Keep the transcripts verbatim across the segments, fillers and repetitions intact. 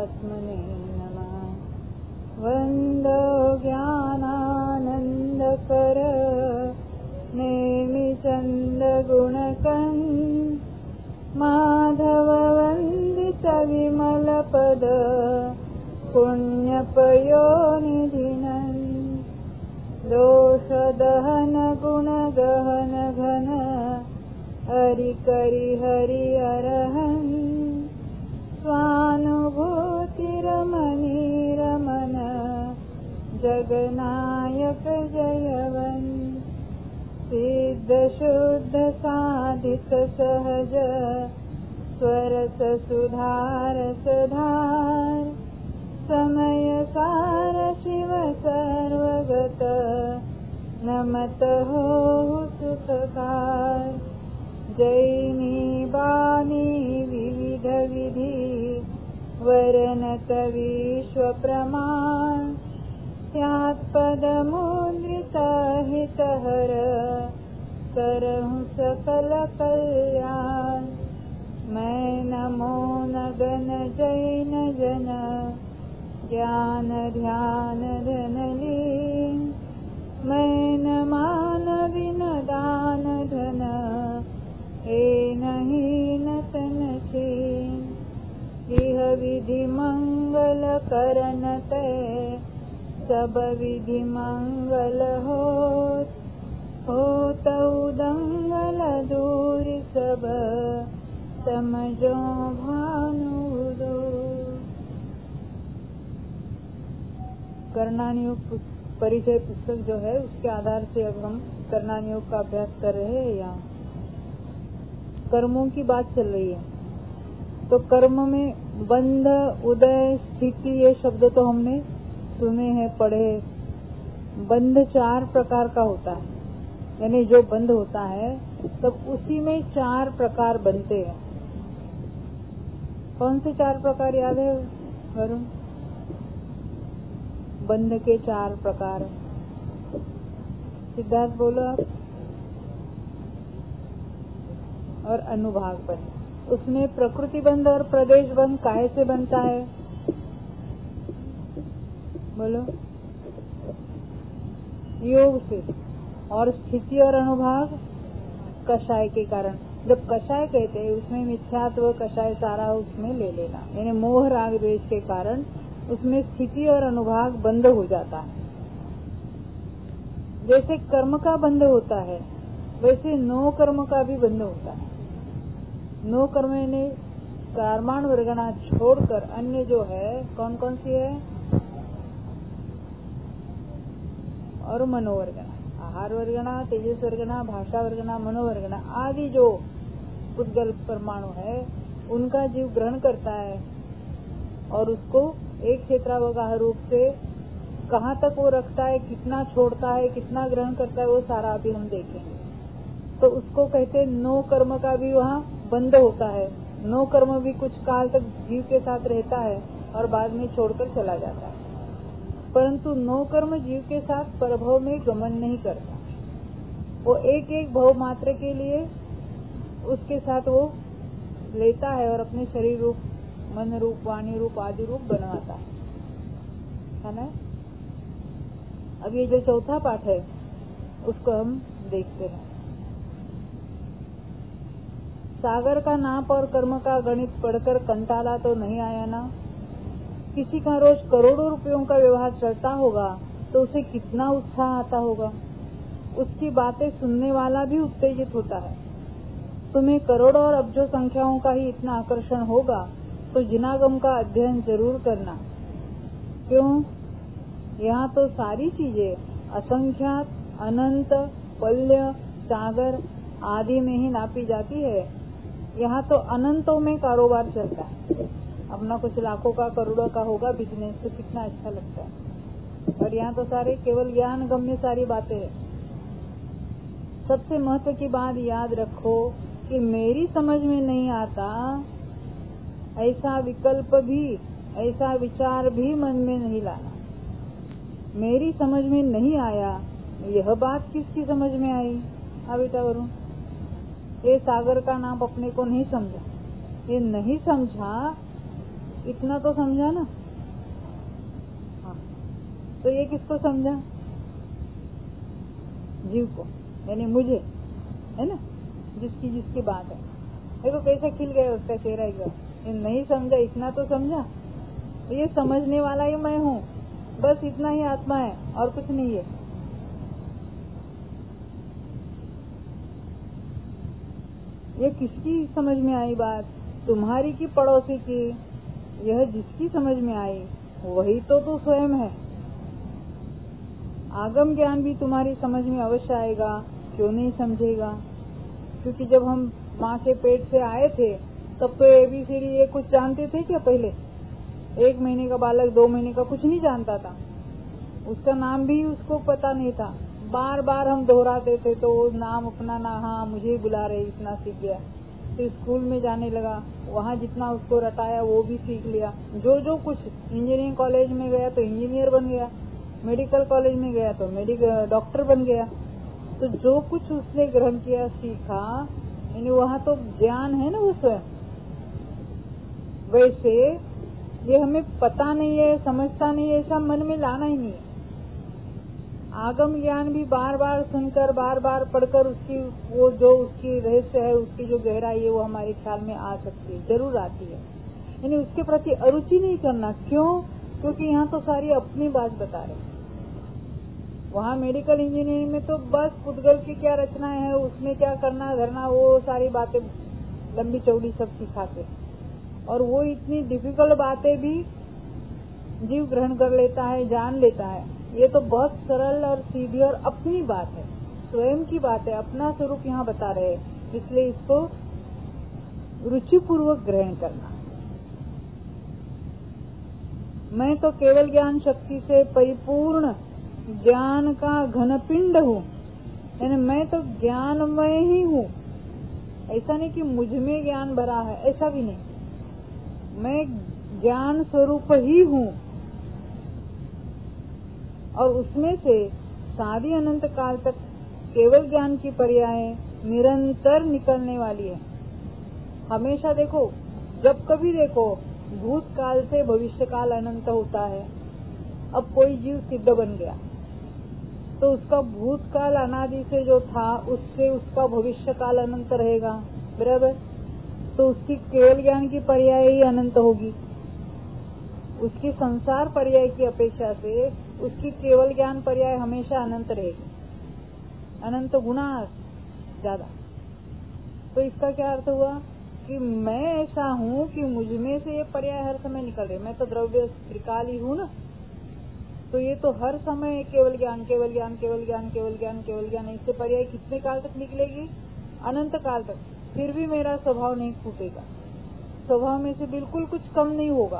परमात्मने नमः। वन्दो ज्ञानानन्दकर नेमिचन्दगुणकन् माधव वन्दित विमलपद पुण्यपयोनिधिनन् दोषदहन गुणगहन घन हरिकरि हरि अरहन् स्वानुभूतिरमणिरमन जगनायक जयवन् सिद्ध शुद्ध साधित सहज स्वरस सुधार सधार समय सार शिव सर्वगत नमत हो सुखकार। जैनी बानी विविध विधि वर्णत विश्व प्रमाण त्यात्पद मुद्रित हितहर करहु सकल कल्याण। मैं नमो नगन जैन जन ज्ञान ध्यान धन लीन मैं न मानविन दान धन हे नहीं न तन छीन। इह विधि मंगल करन ते सब विधि मंगल होत होत उदंगल दूर सब समझो भानु दो। कर्णानुयोग परिचय पुस्तक जो है उसके आधार से अब हम कर्णानुयोग का अभ्यास कर रहे हैं। यहाँ कर्मों की बात चल रही है तो कर्म में बंध उदय स्थिति ये शब्द तो हमने सुने हैं पढ़े। बंध चार प्रकार का होता है यानी जो बंध होता है तब उसी में चार प्रकार बनते हैं। कौन से चार प्रकार याद है वरुण? बंध के चार प्रकार सिद्धार्थ बोलो आप। और अनुभाग बंध उसमें प्रकृति बंध और प्रदेश बंध काहे से बनता है बोलो? योग से। और स्थिति और अनुभाग कषाय के कारण। जब कषाय कहते हैं उसमें मिथ्यात्व कषाय सारा उसमें ले लेना यानी मोह राग द्वेष के कारण उसमें स्थिति और अनुभाग बंद हो जाता है। जैसे कर्म का बंद होता है वैसे नो कर्म का भी बंद होता है। नो कर्म ने कर्माण वर्गणा छोड़कर अन्य जो है कौन कौन सी है? और मनोवर्गणा, आहार वर्गणा, तेजस वर्गणा, भाषा वर्गणा, मनोवर्गणा आदि जो उद्गल परमाणु है उनका जीव ग्रहण करता है और उसको एक क्षेत्रावगाह रूप से कहाँ तक वो रखता है, कितना छोड़ता है, कितना ग्रहण करता है, वो सारा अभी हम देखेंगे। तो उसको कहते हैं नो कर्म का भी वहाँ बंद होता है। नो कर्म भी कुछ काल तक जीव के साथ रहता है और बाद में छोड़कर चला जाता है, परंतु नो कर्म जीव के साथ परभव में गमन नहीं करता। वो एक एक भव मात्र के लिए उसके साथ वो लेता है और अपने शरीर रूप, मन रूप, वाणी रूप, आदि रूप बनवाता है, है ना। अब ये जो चौथा पाठ है उसको हम देखते हैं। सागर का नाप और कर्म का गणित पढ़कर कंटाला तो नहीं आया ना। किसी का रोज करोड़ों रुपयों का व्यवहार चलता होगा तो उसे कितना उत्साह आता होगा। उसकी बातें सुनने वाला भी उत्तेजित होता है। तुम्हें करोड़ों और अब्जों संख्याओं का ही इतना आकर्षण होगा तो जिनागम का अध्ययन जरूर करना। क्यों? यहाँ तो सारी चीजें असंख्यात, अनंत, पल्य, सागर आदि में ही नापी जाती है। यहाँ तो अनंतों में कारोबार चलता है। अपना कुछ लाखों का, करोड़ों का होगा बिजनेस तो कितना अच्छा लगता है। और यहाँ तो सारे केवल ज्ञान गम्य सारी बातें हैं। सबसे महत्व की बात याद रखो कि मेरी समझ में नहीं आता ऐसा विकल्प भी, ऐसा विचार भी मन में नहीं लाना। मेरी समझ में नहीं आया, यह बात किसकी समझ में आई? हाँ बेटा वरुण, ये सागर का नाम अपने को नहीं समझा। ये नहीं समझा इतना तो समझा ना। हाँ, तो ये किसको समझा? जीव को, यानी मुझे, है ना, जिसकी जिसकी बात है। देखो कैसा खिल गया उसका चेहरा एकदम। ये नहीं समझा, इतना तो समझा। तो ये समझने वाला ही मैं हूँ, बस इतना ही आत्मा है और कुछ नहीं है। ये किसकी समझ में आई बात? तुम्हारी की पड़ोसी की? यह जिसकी समझ में आई वही तो तू स्वयं है। आगम ज्ञान भी तुम्हारी समझ में अवश्य आएगा, क्यों नहीं समझेगा? क्योंकि जब हम माँ के पेट से आए थे तब तो एबीसीडी ये कुछ जानते थे क्या? पहले एक महीने का बालक, दो महीने का कुछ नहीं जानता था, उसका नाम भी उसको पता नहीं था। बार बार हम दोहराते थे तो नाम अपना ना, हाँ मुझे बुला रहे, इतना सीख गया। तो स्कूल में जाने लगा, वहाँ जितना उसको रटाया वो भी सीख लिया। जो जो कुछ, इंजीनियरिंग कॉलेज में गया तो इंजीनियर बन गया, मेडिकल कॉलेज में गया तो मेडिकल डॉक्टर बन गया। तो जो कुछ उसने ग्रहण किया, सीखा, यानी वहाँ तो ज्ञान है ना वो स्वयं। वैसे ये हमें पता नहीं है, समझता नहीं है, ऐसा मन में लाना ही नहीं है। आगम ज्ञान भी बार बार सुनकर, बार बार पढ़कर उसकी वो जो उसकी रहस्य है, उसकी जो गहराई है वो हमारे ख्याल में आ सकती है, जरूर आती है। यानी उसके प्रति अरुचि नहीं करना। क्यों? क्योंकि यहाँ तो सारी अपनी बात बता रहे। वहाँ मेडिकल इंजीनियरिंग में तो बस पुद्गल की क्या रचनाएं है, उसमें क्या करना धरना, वो सारी बातें लंबी चौड़ी सब सिखाते। और वो इतनी डिफिकल्ट बातें भी जीव ग्रहण कर लेता है, जान लेता है। ये तो बहुत सरल और सीधी और अपनी बात है, स्वयं की बात है, अपना स्वरूप यहाँ बता रहे हैं। इसलिए इसको रुचिपूर्वक ग्रहण करना। मैं तो केवल ज्ञान शक्ति से परिपूर्ण ज्ञान का घनपिंड हूँ, यानी मैं तो ज्ञानमय ही हूँ। ऐसा नहीं कि मुझ में ज्ञान भरा है, ऐसा भी नहीं। मैं ज्ञान स्वरूप ही हूँ और उसमें से सारी अनंत काल तक केवल ज्ञान की पर्याय निरंतर निकलने वाली है। हमेशा देखो, जब कभी देखो, भूतकाल से भविष्यकाल अनंत होता है। अब कोई जीव सिद्ध बन गया तो उसका भूतकाल अनादि से जो था उससे उसका भविष्यकाल अनंत रहेगा, बराबर। तो उसकी केवल ज्ञान की पर्याय ही अनंत होगी। उसकी संसार पर्याय की अपेक्षा से उसकी केवल ज्ञान पर्याय हमेशा अनंत रहेगी, अनंत गुना ज्यादा। तो इसका क्या अर्थ हुआ कि मैं ऐसा हूँ कि मुझ में से ये पर्याय हर समय निकल रहे। मैं तो द्रव्य त्रिकाली हूँ ना, तो ये तो हर समय केवल ज्ञान, केवल ज्ञान, केवल ज्ञान, केवल ज्ञान, केवल ज्ञान, इससे पर्याय कितने काल तक निकलेगी? अनंत काल तक। फिर भी मेरा स्वभाव नहीं फूटेगा, स्वभाव में से बिल्कुल कुछ कम नहीं होगा।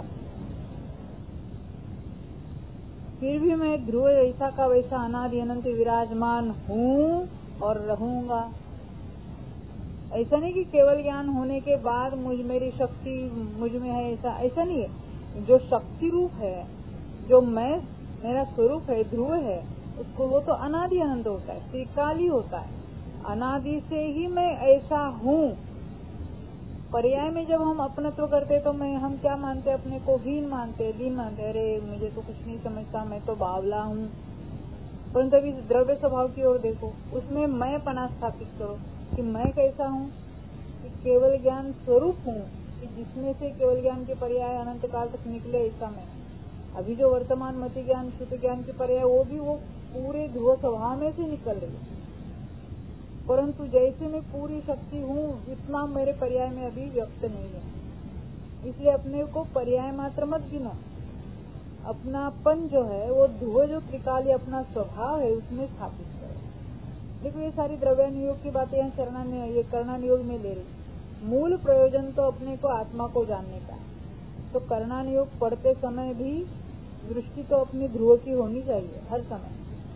फिर भी मैं ध्रुव ऐसा का वैसा अनादि अनंत विराजमान हूँ और रहूंगा। ऐसा नहीं कि केवल ज्ञान होने के बाद मुझ मेरी शक्ति मुझ में है, ऐसा ऐसा नहीं है। जो शक्ति रूप है, जो मैं मेरा स्वरूप है, ध्रुव है, उसको वो तो अनादि अनंत होता है, त्रिकाली होता है। अनादि से ही मैं ऐसा हूँ। पर्याय में जब हम अपनत्व करते तो मैं हम क्या मानते? अपने को हीन मानते, दीन मानते। अरे मुझे तो कुछ नहीं समझता, मैं तो बावला हूँ। परंतु अभी द्रव्य स्वभाव की ओर देखो, उसमें मैं पना स्थापित करो कि मैं कैसा हूँ, कि केवल ज्ञान स्वरूप हूँ, कि जिसमें से केवल ज्ञान के पर्याय अनंत काल तक निकले, ऐसा मैं। अभी जो वर्तमान मति ज्ञान, शुद्ध ज्ञान के पर्याय, वो भी वो पूरे ध्रुव स्वभाव में से निकल रही है। परंतु जैसे मैं पूरी शक्ति हूँ, इतना मेरे पर्याय में अभी व्यक्त नहीं है। इसलिए अपने को पर्याय मात्र मत गिनो। अपनापन जो है वो ध्रुव जो त्रिकाली अपना स्वभाव है उसमें स्थापित करो। देखो ये सारी द्रव्यानुयोग की बातें यहाँ चरणानुयोग, ये कर्णानुयोग में ले रही। मूल प्रयोजन तो अपने को आत्मा को जानने का है। तो कर्णानुयोग पढ़ते समय भी दृष्टि तो अपनी ध्रुव की होनी चाहिए हर समय।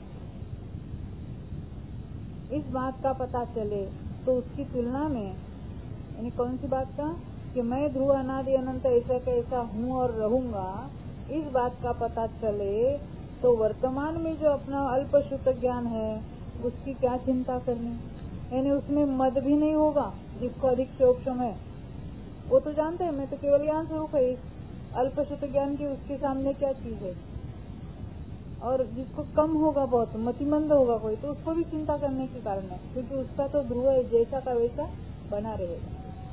इस बात का पता चले तो उसकी तुलना में, यानी कौन सी बात का, कि मैं ध्रुव अनादि अनंत ऐसा कैसा हूँ और रहूंगा, इस बात का पता चले तो वर्तमान में जो अपना अल्प शुद्ध ज्ञान है उसकी क्या चिंता करनी। यानी उसमें मद भी नहीं होगा। जिसको अधिक शोक्षम है वो तो जानते हैं मैं तो केवल ज्ञान स्वरूप है, अल्पशत ज्ञान की उसके सामने क्या चीज है। और जिसको कम होगा, बहुत मतिमंद होगा कोई, तो उसको भी चिंता करने के कारण है, क्योंकि उसका तो ध्रुव जैसा का वैसा बना रहेगा।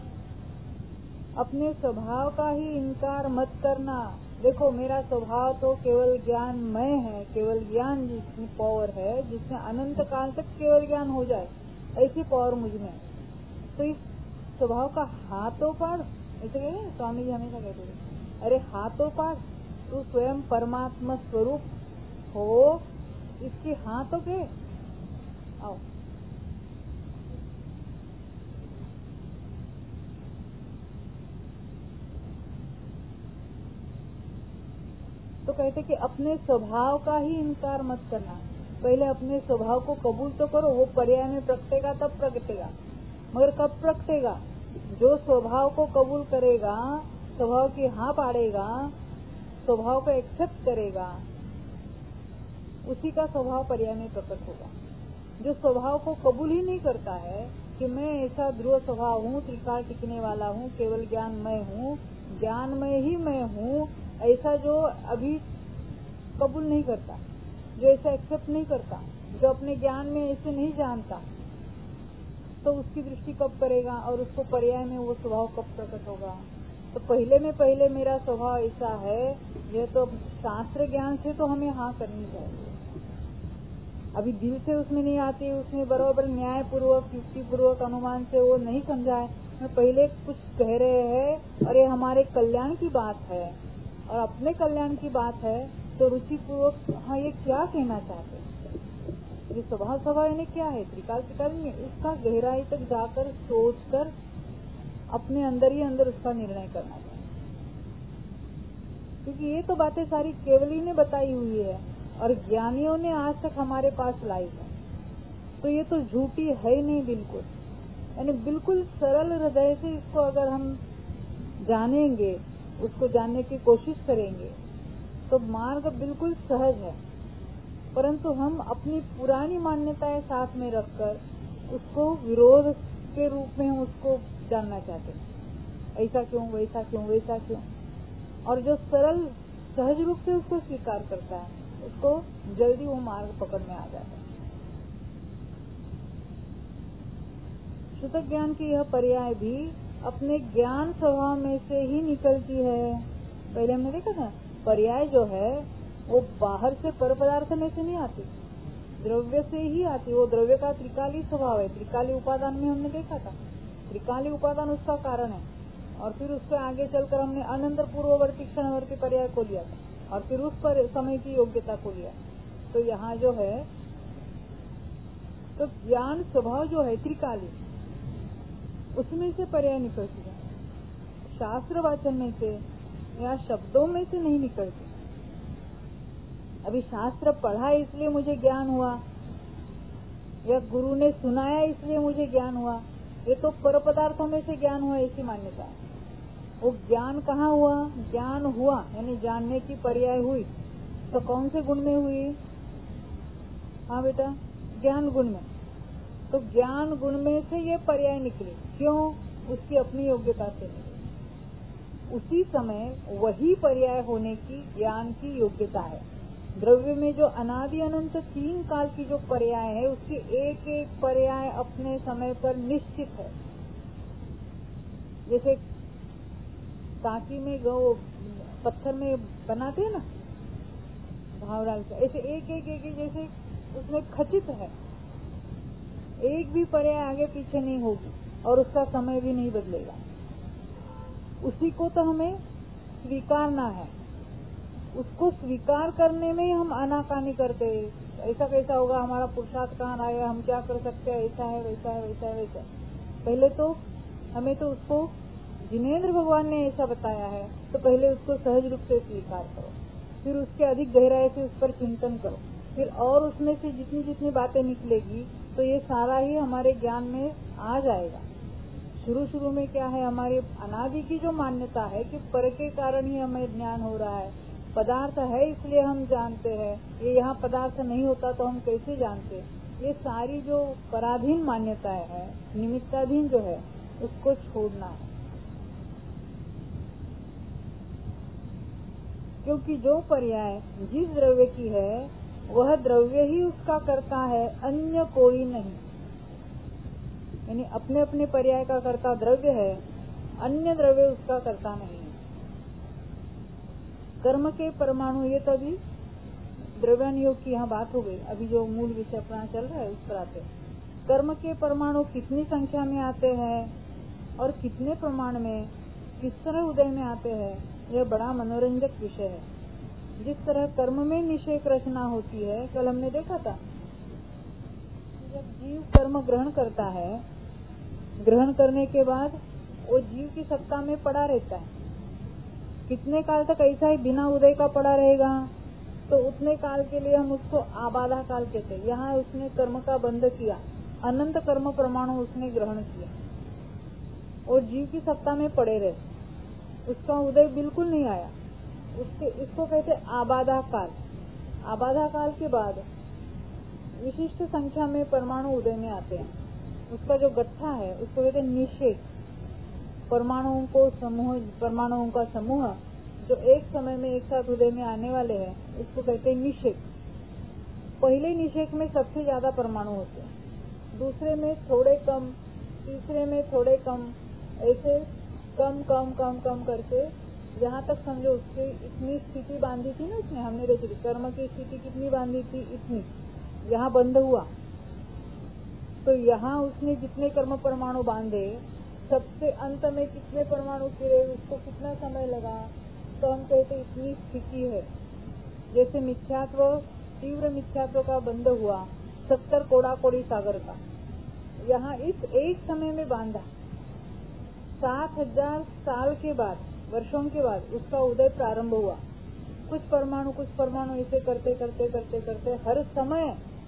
अपने स्वभाव का ही इनकार मत करना। देखो, मेरा स्वभाव तो केवल ज्ञानमय है, केवल ज्ञान जिसमें पावर है, जिसमें अनंत काल तक केवल ज्ञान हो जाए, ऐसी पावर मुझ में। तो इस स्वभाव का हाथों पाड़, ऐसे कहे स्वामी जी हमेशा कहते हैं, अरे हाथों पाड़, तू स्वयं परमात्मा स्वरूप हो, इसके हाथों के आओ। तो कहते कि अपने स्वभाव का ही इनकार मत करना। पहले अपने स्वभाव को कबूल तो करो, वो पर्याय में प्रगटेगा तब प्रगटेगा। मगर कब प्रगटेगा? जो स्वभाव को कबूल करेगा, स्वभाव की हाँ पाड़ेगा, स्वभाव को एक्सेप्ट करेगा, उसी का स्वभाव पर्याय में प्रकट होगा। जो स्वभाव को कबूल ही नहीं करता है कि मैं ऐसा ध्रुव स्वभाव हूँ, त्रिकाल टिकने वाला हूँ, केवल ज्ञानमय हूँ, ज्ञानमय ही मैं हूँ, ऐसा जो अभी कबूल नहीं करता, जो ऐसा एक्सेप्ट नहीं करता, जो अपने ज्ञान में ऐसे नहीं जानता, तो उसकी दृष्टि कब करेगा और उसको पर्याय में वो स्वभाव कब प्रकट होगा? तो पहले में पहले मेरा स्वभाव ऐसा है, यह तो शास्त्र ज्ञान से तो हमें हाँ करनी चाहिए। अभी दिल से उसमें नहीं आती, उसमें बराबर न्याय पूर्वक, युक्ति पूर्वक, अनुमान से वो नहीं समझा है। मैं पहले कुछ कह रहे हैं और ये हमारे कल्याण की बात है और अपने कल्याण की बात है, तो रुचि पूर्वक हाँ ये क्या कहना चाहते हैं, ये स्वभाव स्वभाव यानी क्या है, त्रिकाल त्रिकाल में उसका गहराई तक जाकर सोचकर अपने अंदर ही अंदर उसका निर्णय करना चाहिए। क्योंकि ये तो बातें सारी केवली ने बताई हुई है और ज्ञानियों ने आज तक हमारे पास लाई है, तो ये तो झूठी है ही नहीं बिल्कुल। यानी बिल्कुल सरल हृदय से इसको अगर हम जानेंगे, उसको जानने की कोशिश करेंगे, तो मार्ग बिल्कुल सहज है। परंतु हम अपनी पुरानी मान्यताएं साथ में रखकर उसको विरोध के रूप में हम उसको जानना चाहते हैं, ऐसा क्यों, वैसा क्यों, वैसा क्यों। और जो सरल सहज रूप से उसको स्वीकार करता है, उसको जल्दी वो मार्ग पकड़ में आ जाता है। शुद्ध ज्ञान की यह पर्याय भी अपने ज्ञान स्वभाव में से ही निकलती है। पहले हमने देखा था, पर्याय जो है वो बाहर से पर पदार्थ में से नहीं आती, द्रव्य से ही आती। वो द्रव्य का त्रिकाली स्वभाव है। त्रिकाली उपादान में हमने देखा था, त्रिकाली उपादान उसका कारण है। और फिर उसके आगे चलकर हमने अनंतर पूर्ववर्ती क्षणवर्ती पर्याय को लिया था और फिर उस पर समय की योग्यता को लिया। तो यहाँ जो है, तो ज्ञान स्वभाव जो है त्रिकाली, उसमें से पर्याय निकलती है, शास्त्र वाचन में से या शब्दों में से नहीं निकलती। अभी शास्त्र पढ़ा इसलिए मुझे ज्ञान हुआ या गुरु ने सुनाया इसलिए मुझे ज्ञान हुआ, ये तो पर पदार्थों में से ज्ञान हुआ ऐसी मान्यता है। वो ज्ञान कहाँ हुआ? ज्ञान हुआ यानी जानने की पर्याय हुई, तो कौन से गुण में हुई? हाँ बेटा, ज्ञान गुण में। तो ज्ञान गुण में से ये पर्याय निकली, क्यों? उसकी अपनी योग्यता से निकली। उसी समय वही पर्याय होने की ज्ञान की योग्यता है। द्रव्य में जो अनादि अनंत तीन काल की जो पर्याय है, उसकी एक एक पर्याय अपने समय पर निश्चित है। जैसे टाकी में गो पत्थर में बनाते हैं ना भाव डाल के, ऐसे एक एक एक जैसे उसमें खचित है, एक भी पर्याय आगे पीछे नहीं होगी और उसका समय भी नहीं बदलेगा। उसी को तो हमें स्वीकारना है। उसको स्वीकार करने में ही हम आनाकानी करते हैं, ऐसा कैसा होगा, हमारा पुरुषार्थ कहाँ आएगा, हम क्या कर सकते हैं, ऐसा है वैसा है वैसा है वैसा है। पहले तो हमें तो उसको जिनेंद्र भगवान ने ऐसा बताया है, तो पहले उसको सहज रूप से स्वीकार करो, फिर उसके अधिक गहराई से उस पर चिंतन करो, फिर और उसमें से जितनी जितनी बातें निकलेगी तो ये सारा ही हमारे ज्ञान में आ जाएगा। शुरू शुरू में क्या है, हमारी अनादि की जो मान्यता है कि पर के कारण ही हमें ज्ञान हो रहा है, पदार्थ है इसलिए हम जानते हैं, ये यहाँ पदार्थ नहीं होता तो हम कैसे जानते। ये सारी जो पराधीन मान्यताएं है, निमित्ताधीन जो है, उसको छोड़ना है। क्योंकि जो पर्याय जिस द्रव्य की है वह द्रव्य ही उसका कर्ता है, अन्य कोई नहीं। यानी अपने अपने पर्याय का कर्ता द्रव्य है, अन्य द्रव्य उसका कर्ता नहीं है। कर्म के परमाणु, ये तभी द्रव्यान योग की यहाँ बात हो गई। अभी जो मूल विषय अपना चल रहा है उस पर आते हैं। कर्म के परमाणु कितनी संख्या में आते हैं और कितने प्रमाण में, किस तरह उदय में आते हैं, यह बड़ा मनोरंजक विषय है। जिस तरह कर्म में निषेक रचना होती है, कल हमने देखा था, जब जीव कर्म ग्रहण करता है, ग्रहण करने के बाद वो जीव की सत्ता में पड़ा रहता है। कितने काल तक ऐसा ही बिना उदय का पड़ा रहेगा, तो उतने काल के लिए हम उसको आबाधा काल कहते हैं। यहाँ उसने कर्म का बंध किया, अनंत कर्म परमाणु उसने ग्रहण किया और जीव की सत्ता में पड़े रहे, उसका उदय बिल्कुल नहीं आया। उसके इसको कहते आबाधा काल। आबाधा काल के बाद विशिष्ट संख्या में परमाणु उदय में आते हैं। उसका जो गट्ठा है उसको कहते निषेक। परमाणुओं को समूह, परमाणुओं का समूह जो एक समय में एक साथ उदय में आने वाले हैं, उसको कहते हैं निषेक। पहले निषेक में सबसे ज्यादा परमाणु होते हैं, दूसरे में थोड़े कम, तीसरे में थोड़े कम, ऐसे कम कम कम कम करके यहाँ तक समझो उसकी इतनी स्थिति बांधी थी ना उसने, हमने देखी थी कर्म की स्थिति कितनी बांधी थी, इतनी यहाँ बंद हुआ। तो यहाँ उसने जितने कर्म परमाणु बांधे, सबसे अंत में कितने परमाणु गिरे, उसको कितना समय लगा, तो हम कहते इतनी स्थिति है। जैसे मिथ्यात्व, तीव्र मिथ्यात्व का बंध हुआ सत्तर कोड़ा कोड़ी सागर का, यहाँ इस एक समय में बांधा। सात हजार साल के बाद, वर्षों के बाद उसका उदय प्रारंभ हुआ। कुछ परमाणु कुछ परमाणु ऐसे करते करते करते करते हर समय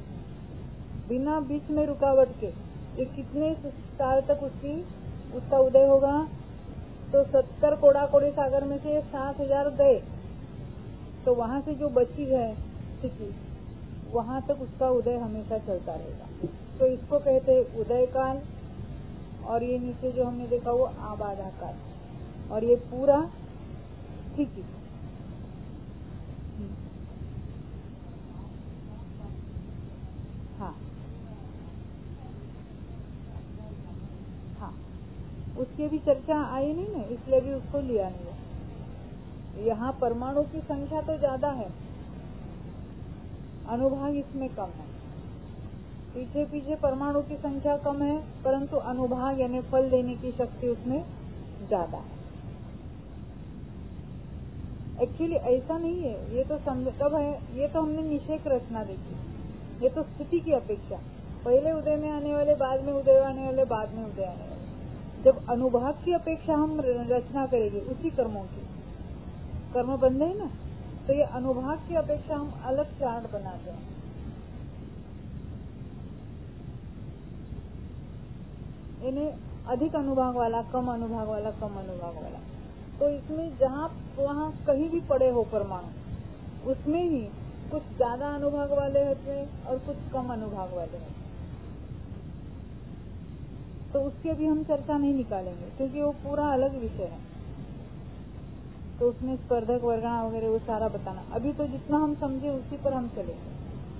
बिना बीच में रुकावट के ये कितने साल तक उसकी उसका उदय होगा। तो सत्तर कोड़ा कोड़ी सागर में से सात हजार गए, तो वहाँ से जो बची है स्थिति, वहाँ तक उसका उदय हमेशा चलता रहेगा। तो इसको कहते हैं उदय काल। और ये नीचे जो हमने देखा वो आबाधा काल, और ये पूरा स्थिति। हाँ हाँ, उसकी भी चर्चा आई नहीं ना, इसलिए भी उसको लिया नहीं। यहाँ परमाणु की संख्या तो ज्यादा है, अनुभाग इसमें कम है। पीछे पीछे परमाणु की संख्या कम है, परंतु अनुभाग यानी फल देने की शक्ति उसमें ज्यादा है। एक्चुअली ऐसा नहीं है, ये तो समझ कब है, ये तो हमने निषेक रचना देखी। ये तो स्थिति की अपेक्षा, पहले उदय में आने वाले, बाद में उदय आने वाले, बाद में उदय आने वाले। जब अनुभाग की अपेक्षा हम रचना करेंगे उसी कर्मों की, कर्म बंधे है ना, तो ये अनुभाग की अपेक्षा हम अलग चार्ट बनाते हैं। इन्हें अधिक अनुभाग वाला, कम अनुभाग वाला, कम अनुभाग वाला। तो इसमें जहाँ वहाँ कहीं भी पड़े हो परमाणु, उसमें ही कुछ ज्यादा अनुभाग वाले होते हैं और कुछ कम अनुभाग वाले होते हैं। तो उसके भी हम चर्चा नहीं निकालेंगे क्योंकि वो पूरा अलग विषय है। तो उसमें स्पर्धक वर्गणा वगैरह वो सारा बताना, अभी तो जितना हम समझे उसी पर हम चलेंगे।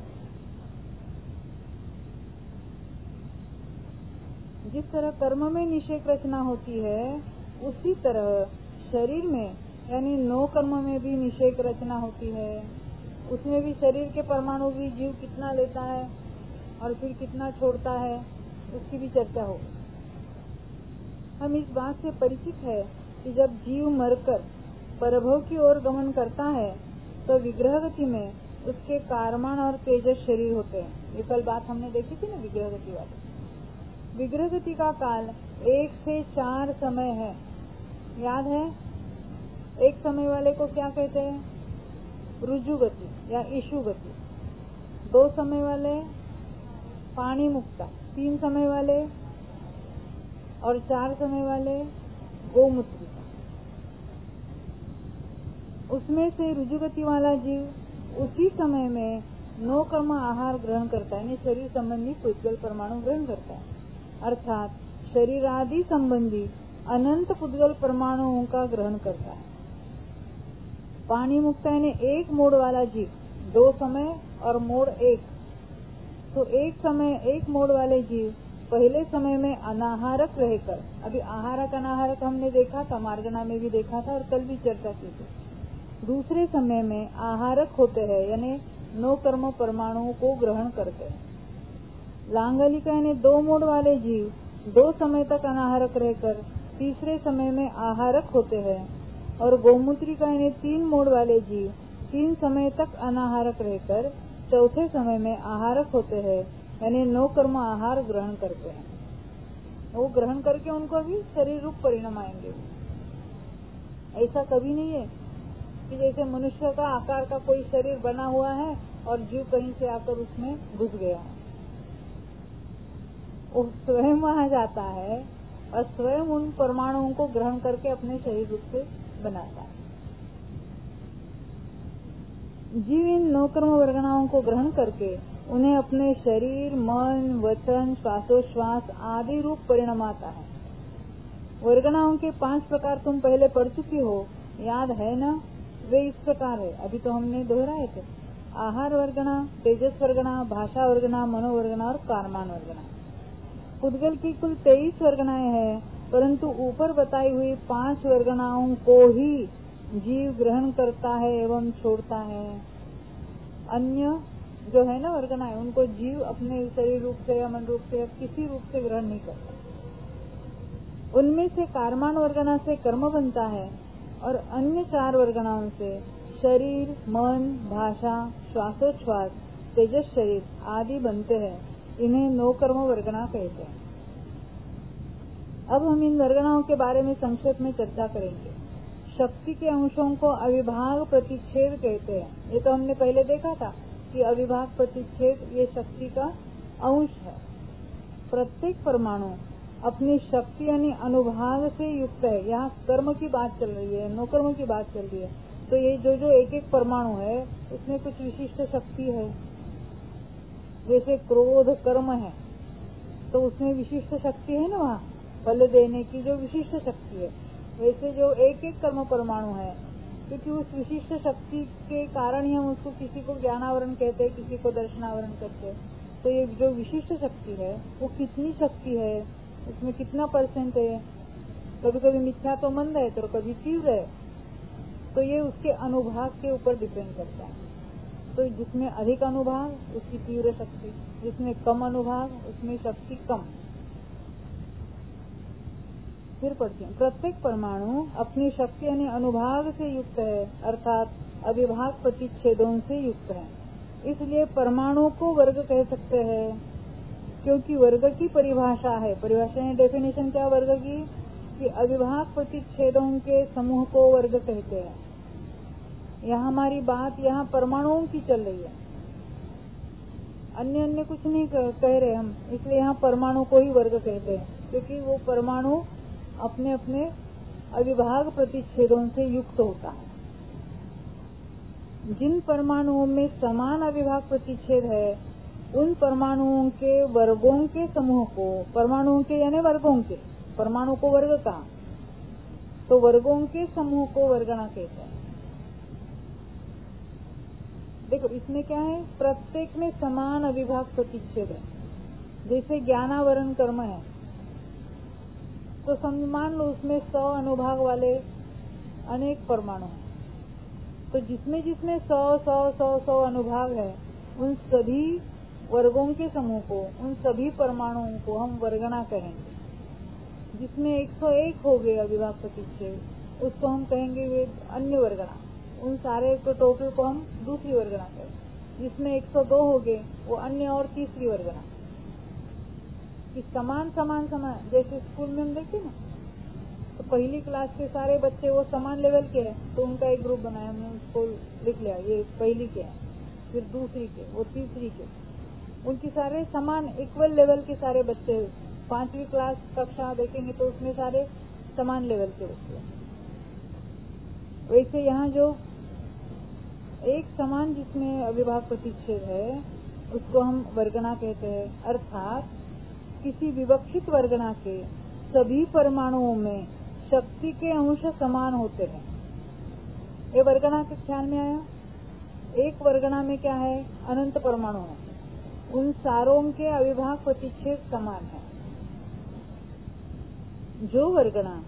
जिस तरह कर्म में निषेक रचना होती है, उसी तरह शरीर में यानी नौ कर्म में भी निषेक रचना होती है। उसमें भी शरीर के परमाणु भी जीव कितना लेता है और फिर कितना छोड़ता है, उसकी भी चर्चा हो। हम इस बात से परिचित है कि जब जीव मरकर परभव की ओर गमन करता है तो विग्रह गति में उसके कारमान और तेजस शरीर होते हैं। ये कल बात हमने देखी थी ना विग्रह गति वाली। विग्रह गति का काल एक से चार समय है, याद है? एक समय वाले को क्या कहते हैं? रुजु गति या ईशु गति। दो समय वाले पानी मुक्ता, तीन समय वाले और चार समय वाले गोमूत्रिका। उसमें से रुजु गति वाला जीव उसी समय में नौ कर्म आहार ग्रहण करता है, यानी शरीर संबंधी पुद्गल परमाणु ग्रहण करता है, अर्थात शरीर आदि संबंधी अनंत पुद्गल परमाणुओं का ग्रहण करता है। पानी मुक्त यानी एक मोड़ वाला जीव, दो समय और मोड़ एक। तो एक समय एक मोड़ वाले जीव पहले समय में अनाहारक रहकर, अभी आहारक अनाहारक हमने देखा था, मार्गना में भी देखा था और कल भी चर्चा की थी। दूसरे समय में आहारक होते हैं यानी नौ कर्म परमाणुओं को ग्रहण करते हैं। लांगलिका यानी दो मोड़ वाले जीव दो समय तक अनाहारक रहकर तीसरे समय में आहारक होते हैं, और गौमूत्रिका यानी तीन मोड़ वाले जीव तीन समय तक अनाहारक रहकर चौथे समय में आहारक होते हैं, यानी नौ कर्म आहार ग्रहण करते हैं। वो ग्रहण करके उनको भी शरीर रूप परिणाम आएंगे। ऐसा कभी नहीं है कि जैसे मनुष्य का आकार का कोई शरीर बना हुआ है और जीव कहीं से आकर उसमें घुस गया है। वो स्वयं वहाँ जाता है और स्वयं उन परमाणुओं को ग्रहण करके अपने शरीर रूप से बनाता है। जीव इन नौ कर्म वर्गणाओं को ग्रहण करके उन्हें अपने शरीर, मन, वचन, श्वासोश्वास आदि रूप परिणमाता है। वर्गणाओं के पांच प्रकार तुम पहले पढ़ चुकी हो, याद है ना? वे इस प्रकार है, अभी तो हमने दोहराए थे। आहार वर्गणा, तेजस वर्गणा, भाषा वर्गणा, मनोवर्गणा और कारमान वर्गणा। पुद्गल की कुल तेईस वर्गणाएं हैं, परंतु ऊपर बताई हुई पांच वर्गणाओं को ही जीव ग्रहण करता है एवं छोड़ता है। अन्य जो है ना वर्गणाएं, उनको जीव अपने शरीर रूप से या मन रूप से या किसी रूप से ग्रहण नहीं करता। उनमें से कारमान वर्गणा से कर्म बनता है और अन्य चार वर्गणाओं से शरीर, मन, भाषा, श्वासोच्छ्वास, तेजस शरीर आदि बनते हैं। इन्हें नौ कर्म वर्गणा कहते हैं। अब हम इन वर्गणाओं के बारे में संक्षेप में चर्चा करेंगे। शक्ति के अंशों को अविभाग प्रतिच्छेद कहते हैं। ये तो हमने पहले देखा था कि अविभाग प्रतिच्छेद ये शक्ति का अंश है। प्रत्येक परमाणु अपनी शक्ति यानी अनुभाग से युक्त है। यहाँ कर्म की बात चल रही है, नौ कर्म की बात चल रही है। तो ये जो जो एक एक परमाणु है उसमें कुछ विशिष्ट शक्ति है। जैसे क्रोध कर्म है तो उसमें विशिष्ट शक्ति है ना, वहाँ फल देने की जो विशिष्ट शक्ति है। वैसे जो एक एक कर्म परमाणु है, क्योंकि उस विशिष्ट शक्ति के कारण ही हम उसको किसी को ज्ञानावरण कहते हैं, किसी को दर्शनावरण कहते हैं। तो ये जो विशिष्ट शक्ति है वो कितनी शक्ति है, उसमें कितना परसेंट है, कभी कभी मिथ्या तो मंद है तो कभी तीव्र है। तो ये उसके अनुभाग के ऊपर डिपेंड करता है। तो जिसमें अधिक अनुभाग उसकी तीव्र शक्ति, जिसमें कम अनुभाग उसमें शक्ति कम। फिर पढ़ते हैं, प्रत्येक परमाणु अपनी शक्ति यानी अनुभाग से युक्त है, अर्थात अविभाग प्रतिच्छेदों से युक्त है। इसलिए परमाणु को वर्ग कह सकते हैं, क्योंकि वर्ग की परिभाषा है। परिभाषा यानी डेफिनेशन क्या वर्ग की, कि अविभाग प्रतिच्छेदों के समूह को वर्ग कहते हैं। यहाँ हमारी बात यहाँ परमाणुओं की चल रही है, अन्य अन्य कुछ नहीं कह रहे हम, इसलिए यहाँ परमाणु को ही वर्ग कहते हैं, क्योंकि वो परमाणु अपने अपने अविभाग प्रतिच्छेदों से युक्त होता है। जिन परमाणुओं में समान अविभाग प्रतिच्छेद है उन परमाणुओं के वर्गों के समूह को, परमाणुओं के यानी वर्गों के, परमाणु को वर्ग कहा तो वर्गों के समूह को वर्गणा कहते हैं। देखो इसमें क्या है, प्रत्येक में समान अविभाग प्रतिच्छेद है। जैसे ज्ञानावरण कर्म है तो मान लो उसमें सौ अनुभाग वाले अनेक परमाणु हैं, तो जिसमें जिसमें सौ सौ सौ सौ अनुभाग है उन सभी वर्गों के समूह को, उन सभी परमाणुओं को हम वर्गणा कहेंगे। जिसमें एक सौ एक हो गए अविभाग प्रतिच्छेद उसको हम कहेंगे वे अन्य वर्गणा। उन सारे को टोटल को हम दूसरी वर्गणा करेंगे। जिसमें एक सौ दो हो गए वो अन्य और तीसरी वर्गणा। कि समान समान समान, जैसे स्कूल में हम देखते ना, तो पहली क्लास के सारे बच्चे वो समान लेवल के हैं तो उनका एक ग्रुप बनाया, हमने उसको लिख लिया ये पहली के हैं, फिर दूसरी के, वो तीसरी के, उनकी सारे समान इक्वल लेवल के सारे बच्चे। पांचवी क्लास कक्षा देखेंगे तो उसमें सारे समान लेवल के बच्चे। वैसे यहाँ जो एक समान जिसमें अविभाग प्रतिच्छेद है उसको हम वर्गणा कहते हैं। अर्थात किसी विवक्षित वर्गणा के सभी परमाणुओं में शक्ति के अंश समान होते हैं। ये वर्गणा के ख्याल में आया। एक वर्गणा में क्या है, अनंत परमाणु है, उन सारों के अविभाग प्रतिच्छेद समान है। जो वर्गणा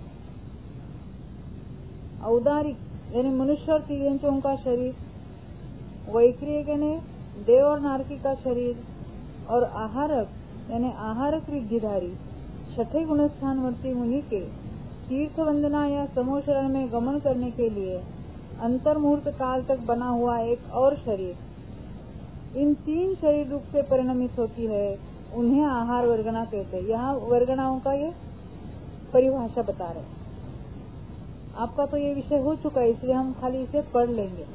औदारिक यानी मनुष्य और तिर्यंचों का शरीर, वैक्रियक यानी देव और नारकी का शरीर, और आहारक यानी आहारक रिद्धिधारी छठे गुणस्थानवर्ती मुनि के तीर्थ वंदना या समूह शरण में गमन करने के लिए अंतर्मुहूर्त काल तक बना हुआ एक और शरीर, इन तीन शरीर रूप से परिणमित होती है, उन्हें आहार वर्गणा कहते हैं। यहाँ वर्गणाओं का ये परिभाषा बता रहे। आपका तो ये विषय हो चुका है, इसलिए हम खाली इसे पढ़ लेंगे।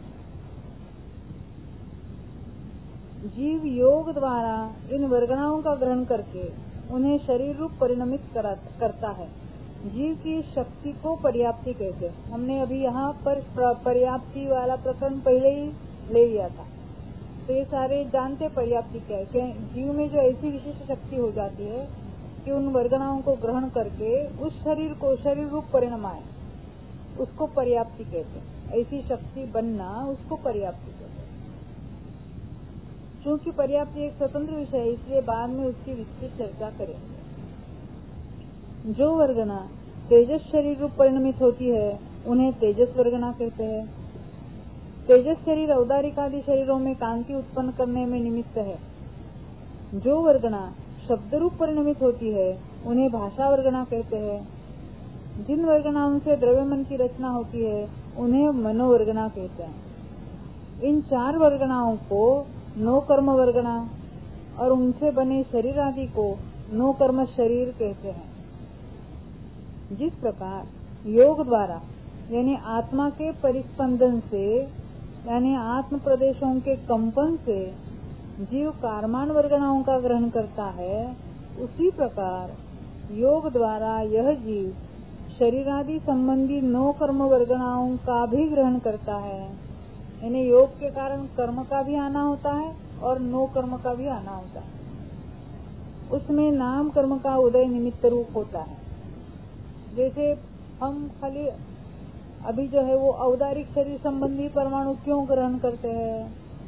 जीव योग द्वारा इन वर्गणाओं का ग्रहण करके उन्हें शरीर रूप परिणमित करता है। जीव की शक्ति को पर्याप्ति कहते हैं। हमने अभी यहाँ पर पर्याप्ति वाला प्रकरण पहले ही ले लिया था, तो ये सारे जानते पर्याप्ति क्या है। कि जीव में जो ऐसी विशिष्ट शक्ति हो जाती है कि उन वर्गणाओं को ग्रहण करके उस शरीर को शरीर रूप परिणमाए, उसको पर्याप्ति कहते हैं। ऐसी शक्ति बनना उसको पर्याप्ति कहते हैं। चूँकि पर्याप्ति एक स्वतंत्र विषय है, इसलिए बाद में उसकी विस्तृत चर्चा करेंगे। जो वर्गणा तेजस शरीर रूप परिणमित होती है, उन्हें तेजस वर्गणा कहते हैं। तेजस शरीर औदारिक आदि शरीरों में कांति उत्पन्न करने में निमित्त है। जो वर्गणा शब्द रूप परिणमित होती है, उन्हें भाषा वर्गणा कहते हैं। जिन वर्गणाओं से द्रव्य मन की रचना होती है, उन्हें मनोवर्गणा कहते हैं। इन चार वर्गणाओं को नो कर्म वर्गणा और उनसे बने शरीर आदि को नो कर्म शरीर कहते हैं। जिस प्रकार योग द्वारा यानी आत्मा के परिस्पंदन से यानी आत्म प्रदेशों के कंपन से जीव कारमान वर्गणाओं का ग्रहण करता है, उसी प्रकार योग द्वारा यह जीव शरीर आदि संबंधी नो कर्म वर्गणाओं का भी ग्रहण करता है। यानी योग के कारण कर्म का भी आना होता है और नो कर्म का भी आना होता है। उसमें नाम कर्म का उदय निमित्त रूप होता है। जैसे हम खाली अभी जो है वो औदारिक शरीर संबंधी परमाणु क्यों ग्रहण करते हैं,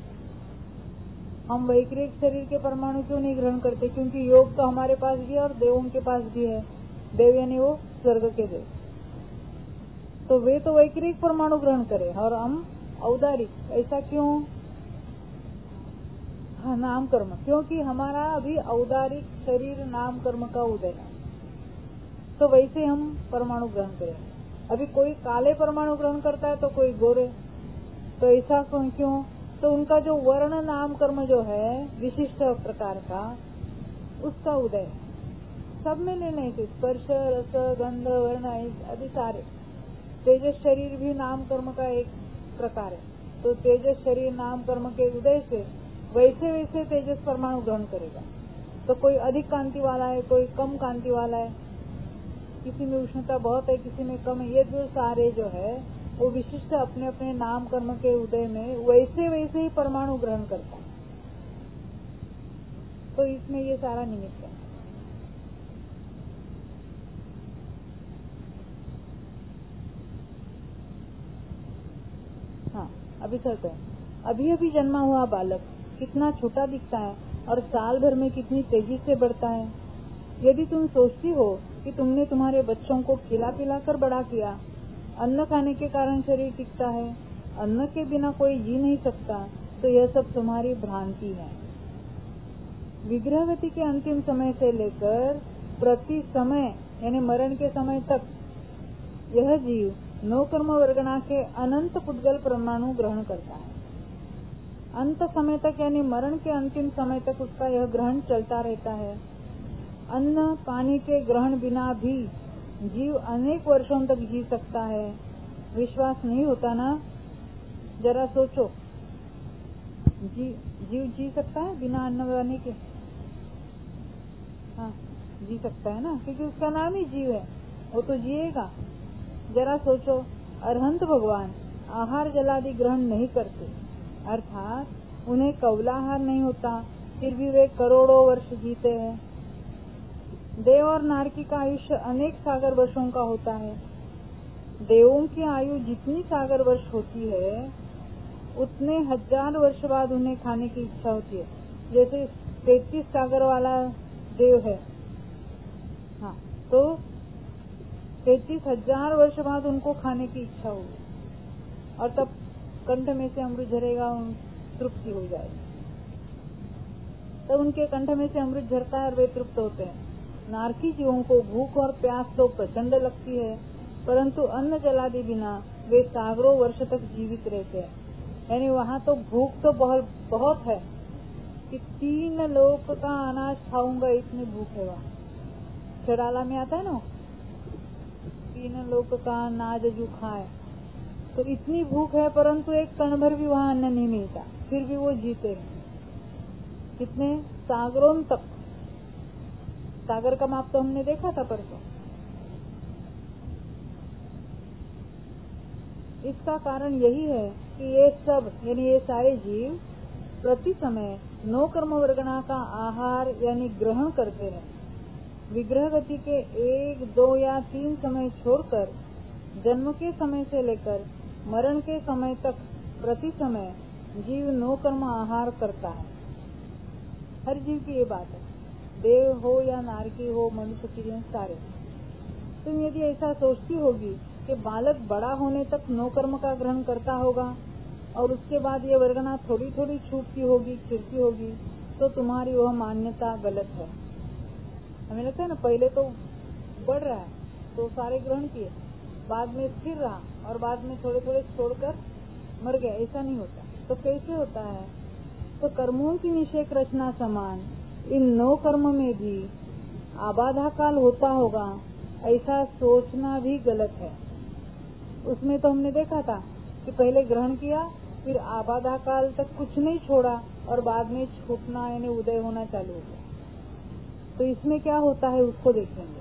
हम वैक्रिक शरीर के परमाणु क्यों नहीं ग्रहण करते? क्योंकि योग तो हमारे पास भी है और देवों के पास भी है। देव यानी वो स्वर्ग के देव, तो वे तो वैक्रिक परमाणु ग्रहण करें और हम औदारिक। ऐसा क्यों? हाँ, नाम कर्म, क्योंकि हमारा अभी औदारिक शरीर नाम कर्म का उदय है, तो वैसे हम परमाणु ग्रहण करें। अभी कोई काले परमाणु ग्रहण करता है तो कोई गोरे, तो ऐसा क्यों? तो उनका जो वर्ण नाम कर्म जो है विशिष्ट प्रकार का, उसका उदय है। सब में लेने से स्पर्श रस गंध वर्ण आदि सारे। तेजस शरीर भी नाम कर्म का एक प्रकार है, तो तेजस शरीर नाम कर्म के उदय से वैसे वैसे तेजस परमाणु ग्रहण करेगा। तो कोई अधिक कांति वाला है, कोई कम कांति वाला है, किसी में उष्णता बहुत है, किसी में कम है। ये जो सारे जो है वो विशिष्ट अपने अपने नाम कर्म के उदय में वैसे वैसे ही परमाणु ग्रहण करता है। तो इसमें ये सारा निमित्त है। हाँ, अभी चलते हैं। अभी अभी जन्मा हुआ बालक कितना छोटा दिखता है और साल भर में कितनी तेजी से बढ़ता है। यदि तुम सोचती हो कि तुमने तुम्हारे बच्चों को खिला पिला कर बड़ा किया, अन्न खाने के कारण शरीर टिकता है, अन्न के बिना कोई जी नहीं सकता, तो यह सब तुम्हारी भ्रांति है। विग्रहगति के अंतिम समय से लेकर प्रति समय यानी मरण के समय तक यह जीव नौ कर्म वर्गणा के अनंत पुद्गल परमाणु ग्रहण करता है। अंत समय तक यानी मरण के अंतिम समय तक उसका यह ग्रहण चलता रहता है। अन्न पानी के ग्रहण बिना भी जीव अनेक वर्षों तक जी सकता है। विश्वास नहीं होता ना? जरा सोचो, जी, जीव जी सकता है बिना अन्न पानी के? हाँ, जी सकता है ना, क्योंकि उसका नाम ही जीव है, वो तो जिएगा। जरा सोचो, अरहंत भगवान आहार जलादि ग्रहण नहीं करते, अर्थात उन्हें कौलाहार नहीं होता, फिर भी वे करोड़ों वर्ष जीते हैं। देव और नारकी का आयुष्य अनेक सागर वर्षों का होता है। देवों की आयु जितनी सागर वर्ष होती है उतने हजार वर्ष बाद उन्हें खाने की इच्छा होती है। जैसे तैतीस सागर वाला देव है, हाँ, तो तैतीस हजार वर्ष बाद उनको खाने की इच्छा होगी और तब कंठ में से अमृत झरेगा, तृप्ति हो जाएगी। तब उनके कंठ में से अमृत झरता है और वे तृप्त होते हैं। नारकी जीवों को भूख और प्यास तो प्रचंड लगती है, परंतु अन्न जलादि बिना वे सागरों वर्ष तक जीवित रहते हैं। यानी वहाँ तो भूख तो बहुत बहुत है कि तीन लोक का अनाज खाऊंगा, इतनी भूख है वहाँ। छड़ाला में आता है ना, तीन लोक का अनाज जो खाए, तो इतनी भूख है, परंतु एक कण भर भी वहाँ अन्न नहीं मिलता, फिर भी वो जीते हैं। कितने सागरों तक। सागर का माप तो हमने देखा था परसों। इसका कारण यही है कि ये सब यानी ये सारे जीव प्रति समय नौ कर्म वर्गणा का आहार यानी ग्रहण करते हैं। विग्रह गति के एक, दो या तीन समय छोड़कर जन्म के समय से लेकर मरण के समय तक प्रति समय जीव नौ कर्म आहार करता है। हर जीव की ये बात है, देव हो या नारकी हो, मनुष्य की सारे। तुम यदि ऐसा सोचती होगी कि बालक बड़ा होने तक नौ कर्म का ग्रहण करता होगा और उसके बाद ये वर्गना थोड़ी थोड़ी छूटती होगी, खिरती होगी, तो तुम्हारी वह मान्यता गलत है। हमें लगता है ना, पहले तो बढ़ रहा है तो सारे ग्रहण किए, बाद में स्थिर रहा और बाद में थोड़े थोड़े छोड़कर मर गया। ऐसा नहीं होता। तो कैसे होता है? तो कर्मों की निषेक रचना समान इन नौ कर्म में भी आबाधा काल होता होगा, ऐसा सोचना भी गलत है। उसमें तो हमने देखा था कि पहले ग्रहण किया, फिर आबाधा काल तक कुछ नहीं छोड़ा और बाद में छूटना यानी उदय होना चालू हो गया। तो इसमें क्या होता है उसको देखेंगे।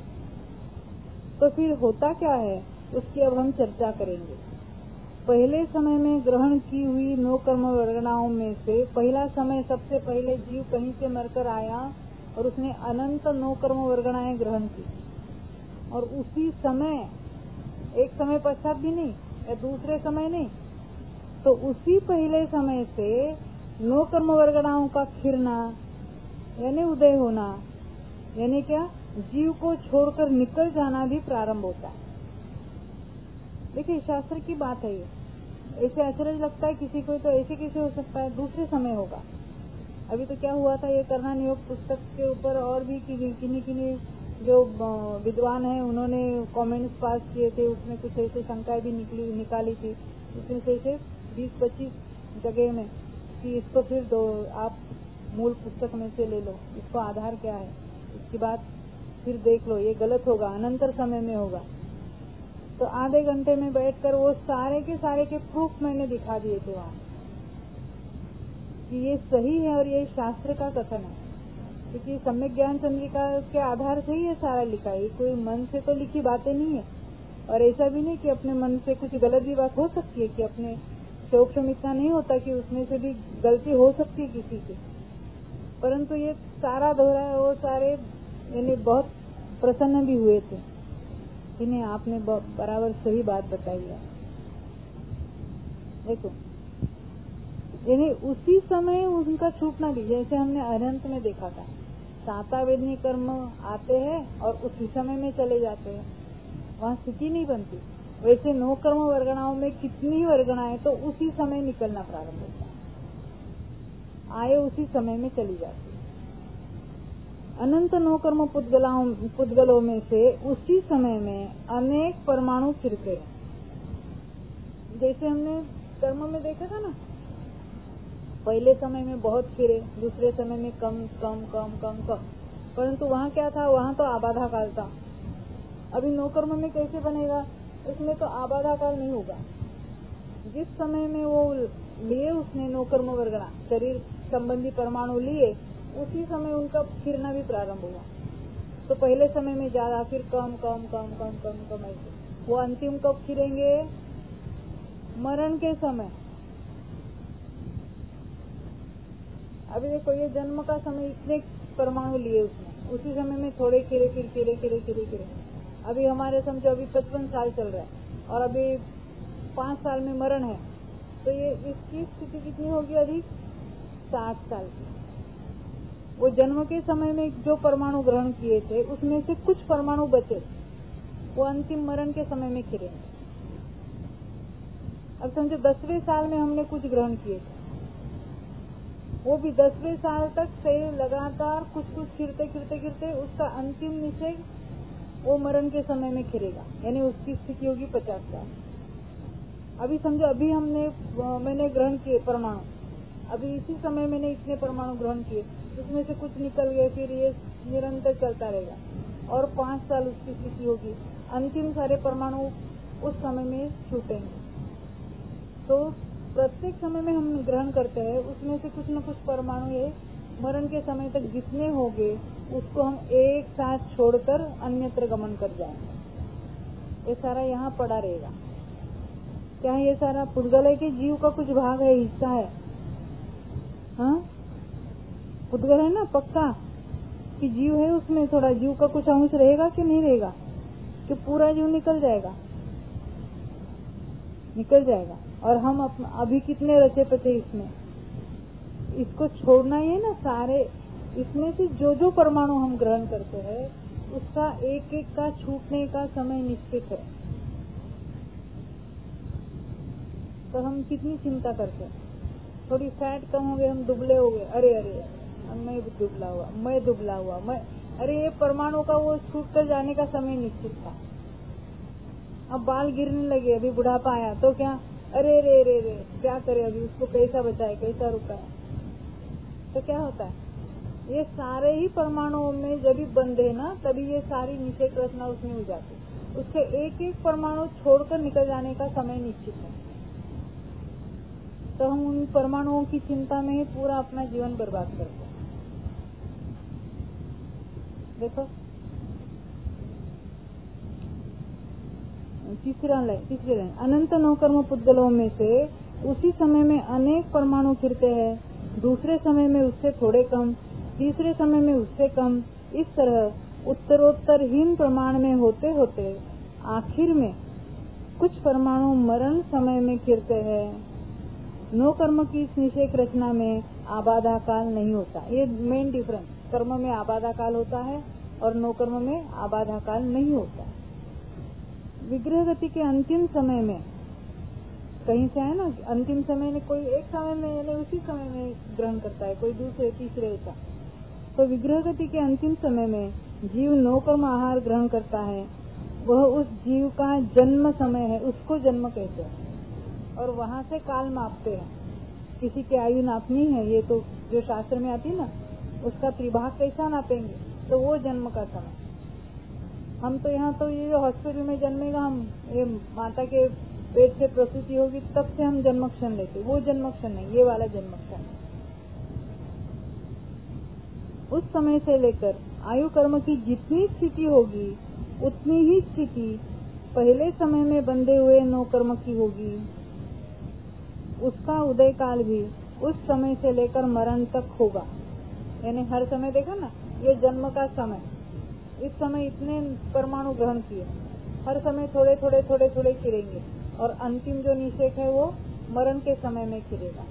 तो फिर होता क्या है उसकी अब हम चर्चा करेंगे। पहले समय में ग्रहण की हुई नौ कर्म वर्गणाओं में से पहला समय सबसे पहले जीव कहीं से मरकर आया और उसने अनंत नौ कर्म वर्गणाएं ग्रहण की, और उसी समय, एक समय पश्चात भी नहीं या दूसरे समय नहीं, तो उसी पहले समय से नौ कर्म वर्गणाओं का खिरना यानी उदय होना, यानी क्या, जीव को छोड़कर निकल जाना भी प्रारंभ होता है। देखिए शास्त्र की बात है ये। ऐसे आश्चर्य लगता है किसी को, तो ऐसे कैसे हो सकता है, दूसरे समय होगा। अभी तो क्या हुआ था, ये करना नियोग पुस्तक के ऊपर और भी किन्हीं किन्हीं जो विद्वान हैं उन्होंने कमेंट्स पास किए थे, उसमें कुछ ऐसे शंकाएं भी निकली निकाली थी, उसमें से ऐसे बीस पच्चीस जगह में कि इसको फिर दो आप मूल पुस्तक में से ले लो, इसको आधार क्या है, इसकी बात फिर देख लो, ये गलत होगा, अनंतर समय में होगा। तो आधे घंटे में बैठकर वो सारे के सारे के प्रूफ मैंने दिखा दिए थे वहाँ कि ये सही है और ये शास्त्र का कथन है, क्योंकि सम्यक ज्ञान चंद्रिका के आधार से ही ये सारा लिखा है। कोई मन से तो लिखी बातें नहीं है, और ऐसा भी नहीं कि अपने मन से कुछ गलत भी बात हो सकती है, कि अपने शोक्षम इतना नहीं होता कि उसमें से भी गलती हो सकती है किसी की, परंतु ये सारा दोहरा है। वो सारे यानी बहुत प्रसन्न भी हुए थे, जिन्हें आपने बराबर सही बात बताई है। देखो यानी उसी समय उनका छूटना भी, जैसे हमने अनंत में देखा था, सातावेदनी कर्म आते हैं और उसी समय में चले जाते हैं, वहाँ स्थिति नहीं बनती। वैसे नौ कर्म वर्गणाओं में कितनी वर्गणाएं तो उसी समय निकलना प्रारंभ होता है, आए उसी समय में चली जाती है। अनंत नौ कर्म पुद्गलाओं पुद्गलों में से उसी समय में अनेक परमाणु फिरते हैं। जैसे हमने कर्म में देखा था ना, पहले समय में बहुत फिरे, दूसरे समय में कम कम कम कम कम, परंतु वहाँ क्या था, वहाँ तो आबाधा काल था। अभी नौ कर्म में कैसे बनेगा, इसमें तो आबाधा काल नहीं होगा। जिस समय में वो लिए उसने नौ कर्म वर्गणा शरीर संबंधी परमाणु लिए, उसी समय उनका फिरना भी प्रारंभ हुआ। तो पहले समय में ज्यादा, फिर कम कम कम कम कम कम ऐसे। वो अंतिम कब फिरेंगे, मरण के समय। अभी देखो ये जन्म का समय इतने परमाणु लिए उसने, उसी समय में थोड़े खिरे फिर खिरे खिरे खिरे खिरे। अभी हमारे समझो अभी पचपन साल चल रहा है, और अभी पाँच साल में मरण है, तो ये इसकी स्थिति कितनी होगी? अधिक साठ साल की। वो जन्म के समय में जो परमाणु ग्रहण किए थे उसमें से कुछ परमाणु बचे, वो अंतिम मरण के समय में खिलेंगे। अब समझो दसवें साल में हमने कुछ ग्रहण किए थे, वो भी दसवें साल तक से लगातार कुछ कुछ खिरते खिरते खिरते उसका अंतिम निषेध वो मरण के समय में खिरेगा, यानी उसकी स्थिति होगी पचास साल। अभी समझो अभी हमने मैंने ग्रहण किए परमाणु, अभी इसी समय मैंने इतने परमाणु ग्रहण किए, उसमें से कुछ निकल गए, फिर ये निरंतर चलता रहेगा और पाँच साल उसकी स्थिति होगी। अंतिम सारे परमाणु उस समय में छूटेंगे। तो प्रत्येक समय में हम ग्रहण करते हैं, उसमें से कुछ न कुछ परमाणु ये मरण के समय तक जितने होंगे उसको हम एक साथ छोड़कर अन्यत्र गमन कर जाएंगे। ये सारा यहाँ पड़ा रहेगा। क्या ये सारा पुद्गल के जीव का कुछ भाग है, हिस्सा है? हाँ, पुद्गल है ना, पक्का कि जीव है, उसमें थोड़ा जीव का कुछ अंश रहेगा कि नहीं रहेगा? कि पूरा जीव निकल जाएगा? निकल जाएगा। और हम अपना अभी कितने रचे पचे इसमें, इसको छोड़ना ही है ना सारे। इसमें से जो जो परमाणु हम ग्रहण करते हैं उसका एक एक का छूटने का समय निश्चित है। तो हम कितनी चिंता करते हैं, थोड़ी फैट कम हो गई, हम दुबले हो गए, अरे अरे मैं दुबला हुआ, मैं दुबला हुआ, मैं अरे ये परमाणु का वो छूट कर जाने का समय निश्चित था। अब बाल गिरने लगे, अभी बुढ़ापा आया तो क्या, अरे रे रे रे क्या करे, अभी उसको कैसा बचाए, कैसा रुकाए? तो क्या होता है, ये सारे ही परमाणुओं में जब भी बंधे ना तभी ये सारी निषेक रचना उसमें हो जाती। उसके एक एक परमाणु छोड़कर निकल जाने का समय निश्चित है। तो हम उन परमाणुओं की चिंता में ही पूरा अपना जीवन बर्बाद करते हैं। देखो तीसरा लाइन, तीसरी लाइन, अनंत नौकर्म पुद्गलों में से उसी समय में अनेक परमाणु फिरते हैं, दूसरे समय में उससे थोड़े कम, तीसरे समय में उससे कम, इस तरह उत्तरोत्तरहीन प्रमाण में होते होते आखिर में कुछ परमाणु मरण समय में फिरते हैं। नो कर्म की इस निषेक रचना में आबाधा काल नहीं होता। ये मेन डिफरेंस, कर्म में आबाधा काल होता है और नो कर्म में आबाधा काल नहीं होता। विग्रह गति के अंतिम समय में कहीं से है ना, अंतिम समय में कोई एक समय में यानी उसी समय में ग्रहण करता है, कोई दूसरे तीसरे ऐसा। तो विग्रह गति के अंतिम समय में जीव नो कर्म आहार ग्रहण करता है, वह उस जीव का जन्म समय है, उसको जन्म कहते हैं। और वहाँ से काल मापते हैं, किसी की आयु नापनी है, ये तो जो शास्त्र में आती है ना, उसका त्रिभाग कैसा नापेंगे, तो वो जन्म का समय। हम तो यहाँ तो ये जो हॉस्पिटल में जन्मेगा, हम ये माता के पेट से प्रसूति होगी तब से हम जन्मक्षण लेते, वो जन्मक्षण नहीं, ये वाला जन्मक्षण। उस समय से लेकर आयु कर्म की जितनी स्थिति होगी उतनी ही स्थिति पहले समय में बंधे हुए नौ कर्म की होगी। उसका उदय काल भी उस समय से लेकर मरण तक होगा। यानी हर समय देखा ना, ये जन्म का समय, इस समय इतने परमाणु ग्रहण किए, हर समय थोड़े थोड़े थोड़े थोड़े खिलेंगे और अंतिम जो निषेक है वो मरण के समय में खिलेगा।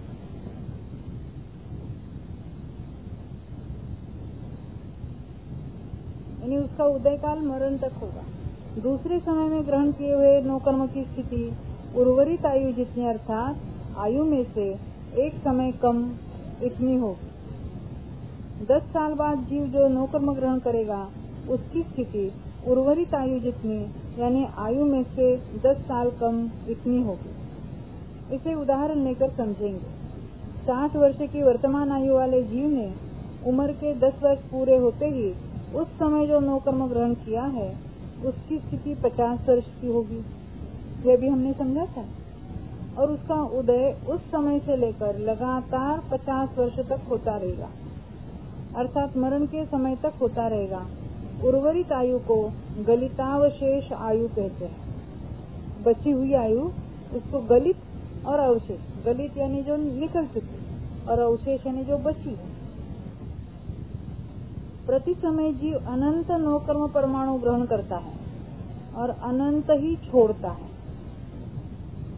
यानी उसका उदय काल मरण तक होगा। दूसरे समय में ग्रहण किए हुए नौ कर्म की स्थिति उर्वरित आयु जितनी, अर्थात आयु में से एक समय कम इतनी होगी। दस साल बाद जीव जो नौ कर्म ग्रहण करेगा उसकी स्थिति उर्वरित आयु जितनी, यानी आयु में से दस साल कम इतनी होगी। इसे उदाहरण लेकर समझेंगे। साठ वर्ष की वर्तमान आयु वाले जीव ने उम्र के दस वर्ष पूरे होते ही उस समय जो नौ कर्म ग्रहण किया है उसकी स्थिति पचास वर्ष की होगी, यह भी हमने समझा था। और उसका उदय उस समय से लेकर लगातार पचास वर्ष तक होता रहेगा, अर्थात मरण के समय तक होता रहेगा। उर्वरित आयु को गलितावशेष आयु कहते हैं। बची हुई आयु उसको गलित और अवशेष, गलित यानी जो निकल चुकी और अवशेष यानी जो बची। प्रति समय जीव अनंत नौ कर्म परमाणु ग्रहण करता है और अनंत ही छोड़ता है।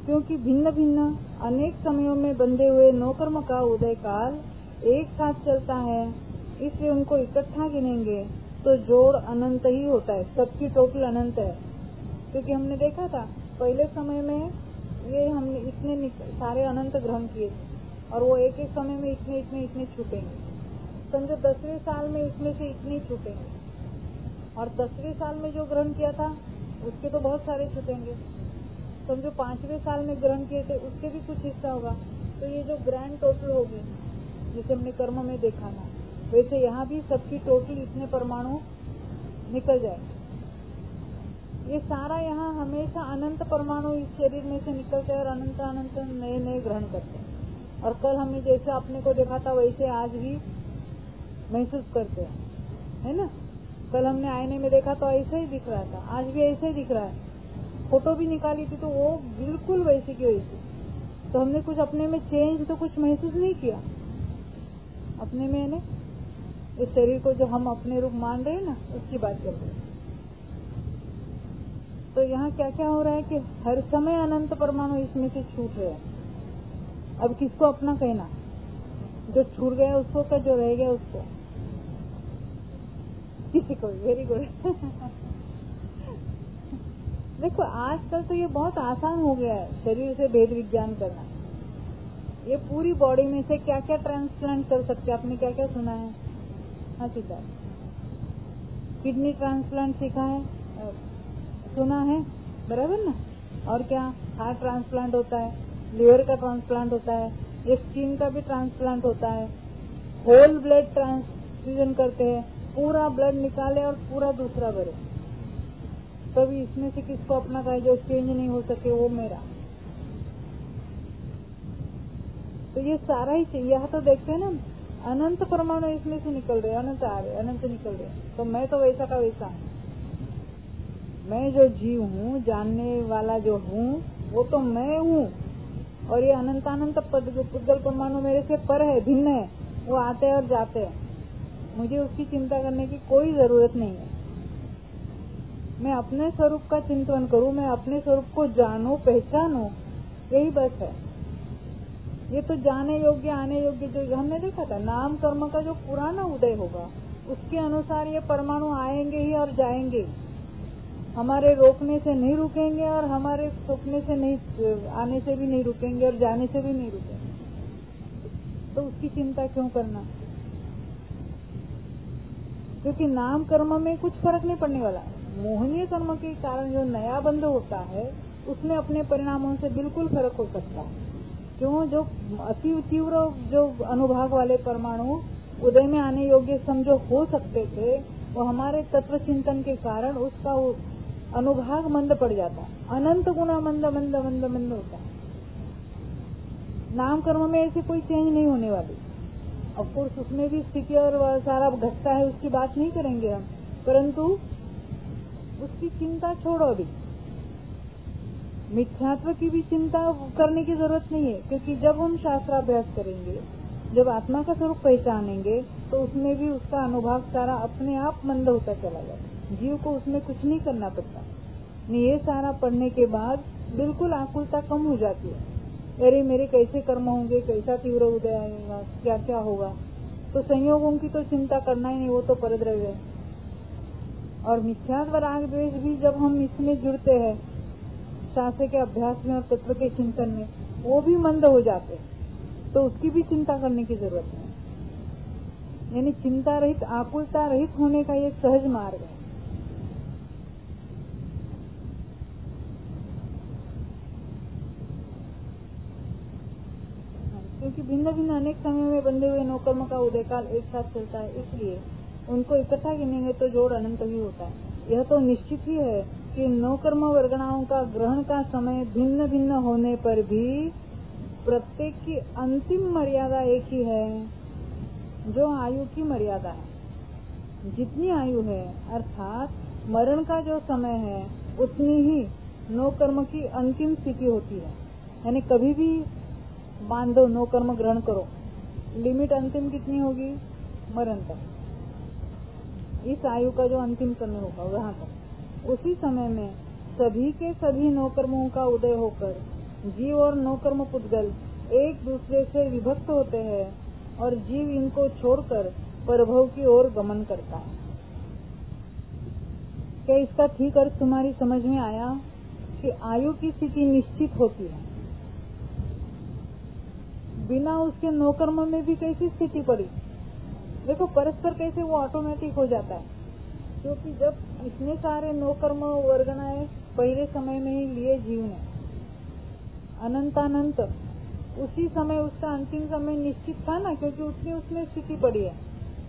क्योंकि भिन्न भिन्न अनेक समयों में बंधे हुए नौकर्म का उदय काल एक साथ चलता है, इसलिए उनको इकट्ठा गिनेंगे तो जोड़ अनंत ही होता है, सबकी टोटल अनंत है। क्योंकि हमने देखा था पहले समय में ये हमने इतने सारे अनंत ग्रहण किए और वो एक एक समय में इतने इतने इतने छूटेंगे। समझो दसवें साल में इसमें से इतने छूटेंगे और दसवें साल में जो ग्रहण किया था उसके तो बहुत सारे छूटेंगे। समझो पांचवें साल में ग्रहण किए थे उसके भी कुछ हिस्सा होगा। तो ये जो ग्रैंड टोटल होगी जिसे हमने कर्म में देखा था, वैसे यहाँ भी सबकी टोटल इतने परमाणु निकल जाए। ये सारा यहाँ हमेशा अनंत परमाणु इस शरीर में से निकलते हैं और अनंत अनंत नए नए ग्रहण करते हैं। और कल हमने जैसे अपने को देखा था वैसे आज भी महसूस करते हैं, है ना। कल हमने आईने में देखा तो ऐसा ही दिख रहा था, आज भी ऐसा ही दिख रहा है। फोटो भी निकाली थी तो वो बिल्कुल वैसी की वैसी। तो हमने कुछ अपने में चेंज तो कुछ महसूस नहीं किया अपने में, ने इस शरीर को जो हम अपने रूप मान रहे हैं ना, उसकी बात कर रहे हैं। तो यहाँ क्या क्या हो रहा है कि हर समय अनंत परमाणु इसमें से छूट रहे हैं। अब किसको अपना कहना, जो छूट गया उसको क्या, जो रह गया उसको, किसी को। Very good. देखो आजकल तो ये बहुत आसान हो गया है शरीर से भेद विज्ञान करना। ये पूरी बॉडी में से क्या क्या ट्रांसप्लांट कर सकते हैं, आपने क्या क्या सुना है। हाँ सीखा, किडनी ट्रांसप्लांट सीखा है, सुना है, बराबर ना। और क्या, हार्ट ट्रांसप्लांट होता है, लिवर का ट्रांसप्लांट होता है, ये स्किन का भी ट्रांसप्लांट होता है। होल ब्लड ट्रांसफ्यूजन करते हैं, पूरा ब्लड निकाले और पूरा दूसरा भरे। कभी इसमें से किसको अपना कहे जो चेंज नहीं हो सके वो मेरा। तो ये सारा ही चाहिए। यहाँ तो देखते हैं ना, अनंत परमाणु इसमें से निकल रहे, अनंत आ रहे, अनंत निकल रहे। तो मैं तो वैसा का वैसा हूँ। मैं जो जीव हूँ, जानने वाला जो हूँ, वो तो मैं हूँ। और ये अनंत अनंत पुद्गल परमाणु मेरे से पर है, भिन्न है, वो आते हैं और जाते हैं। मुझे उसकी चिंता करने की कोई जरूरत नहीं है। मैं अपने स्वरूप का चिंतन करूँ, मैं अपने स्वरूप को जानूं, पहचानूं, यही बस है। ये तो जाने योग्य, आने योग्य, जो हमने देखा था नाम कर्म का जो पुराना उदय होगा उसके अनुसार ये परमाणु आएंगे ही और जाएंगे। हमारे रोकने से नहीं रुकेंगे और हमारे सोचने से नहीं, आने से भी नहीं रुकेंगे और जाने से भी नहीं रुकेंगे। तो उसकी चिंता क्यों करना, क्योंकि नाम कर्म में कुछ फर्क नहीं पड़ने वाला। मोहनीय कर्म के कारण जो नया बंध होता है उसमें अपने परिणामों से बिल्कुल फर्क हो सकता है। क्यों, जो अति तीव्र जो अनुभाग वाले परमाणु उदय में आने योग्य समझो हो सकते थे, वो हमारे तत्व चिंतन के कारण उसका अनुभाग मंद पड़ जाता है। अनंत गुना मंद मंद मंद मंद होता है। नाम कर्म में ऐसी कोई चेंज नहीं होने वाली। ऑफ कोर्स उसमें भी स्थिति और सारा घटता है, उसकी बात नहीं करेंगे हम, परंतु उसकी चिंता छोड़ो। अभी मिथ्यात्व की भी चिंता करने की जरूरत नहीं है, क्योंकि जब हम शास्त्राभ्यास करेंगे, जब आत्मा का स्वरूप पहचानेंगे, तो उसमें भी उसका अनुभाग सारा अपने आप मंद होता चला जाता। जीव को उसमें कुछ नहीं करना पड़ता। ये सारा पढ़ने के बाद बिल्कुल आकुलता कम हो जाती है। अरे मेरे कैसे कर्म होंगे, कैसा तीव्र उदय आएगा, क्या क्या होगा। तो संयोगों की तो चिंता करना ही नहीं, वो तो परद्रव्य है। और मिथ्यात्व राग द्वेष भी जब हम इसमें जुड़ते हैं शास्त्र के अभ्यास में और तत्व के चिंतन में, वो भी मंद हो जाते हैं। तो उसकी भी चिंता करने की जरूरत नहीं। यानी चिंता रहित, आकुलता रहित होने का एक सहज मार्ग है। क्योंकि भिन्न भिन्न अनेक समय में बंधे हुए नौकर्म का उदय काल एक साथ चलता है, इसलिए उनको इकट्ठा गिनेंगे तो जोड़ अनंत ही होता है। यह तो निश्चित ही है कि नौकर्म वर्गणाओं का ग्रहण का समय भिन्न भिन्न होने पर भी प्रत्येक की अंतिम मर्यादा एक ही है, जो आयु की मर्यादा है। जितनी आयु है अर्थात मरण का जो समय है, उतनी ही नौकर्म की अंतिम स्थिति होती है। यानी कभी भी बांधो, नौकर्म ग्रहण करो, लिमिट अंतिम कितनी होगी, मरण तक। इस आयु का जो अंतिम समय होगा वहाँ तक, उसी समय में सभी के सभी नौकर्मों का उदय होकर जीव और नौकर्म पुद्गल एक दूसरे से विभक्त होते हैं और जीव इनको छोड़कर परभव की ओर गमन करता है। क्या इसका ठीक अर्थ तुम्हारी समझ में आया कि आयु की स्थिति निश्चित होती है, बिना उसके नौकर्म में भी कैसी स्थिति पड़ी। देखो परस्पर कैसे वो ऑटोमेटिक हो जाता है, क्योंकि जब इतने सारे नौकर्म वर्गनाएं पहले समय में ही लिए जीव ने अनंतानंत, उसी समय उसका अंतिम समय निश्चित था ना, क्योंकि उसने उसमें स्थिति पड़ी है।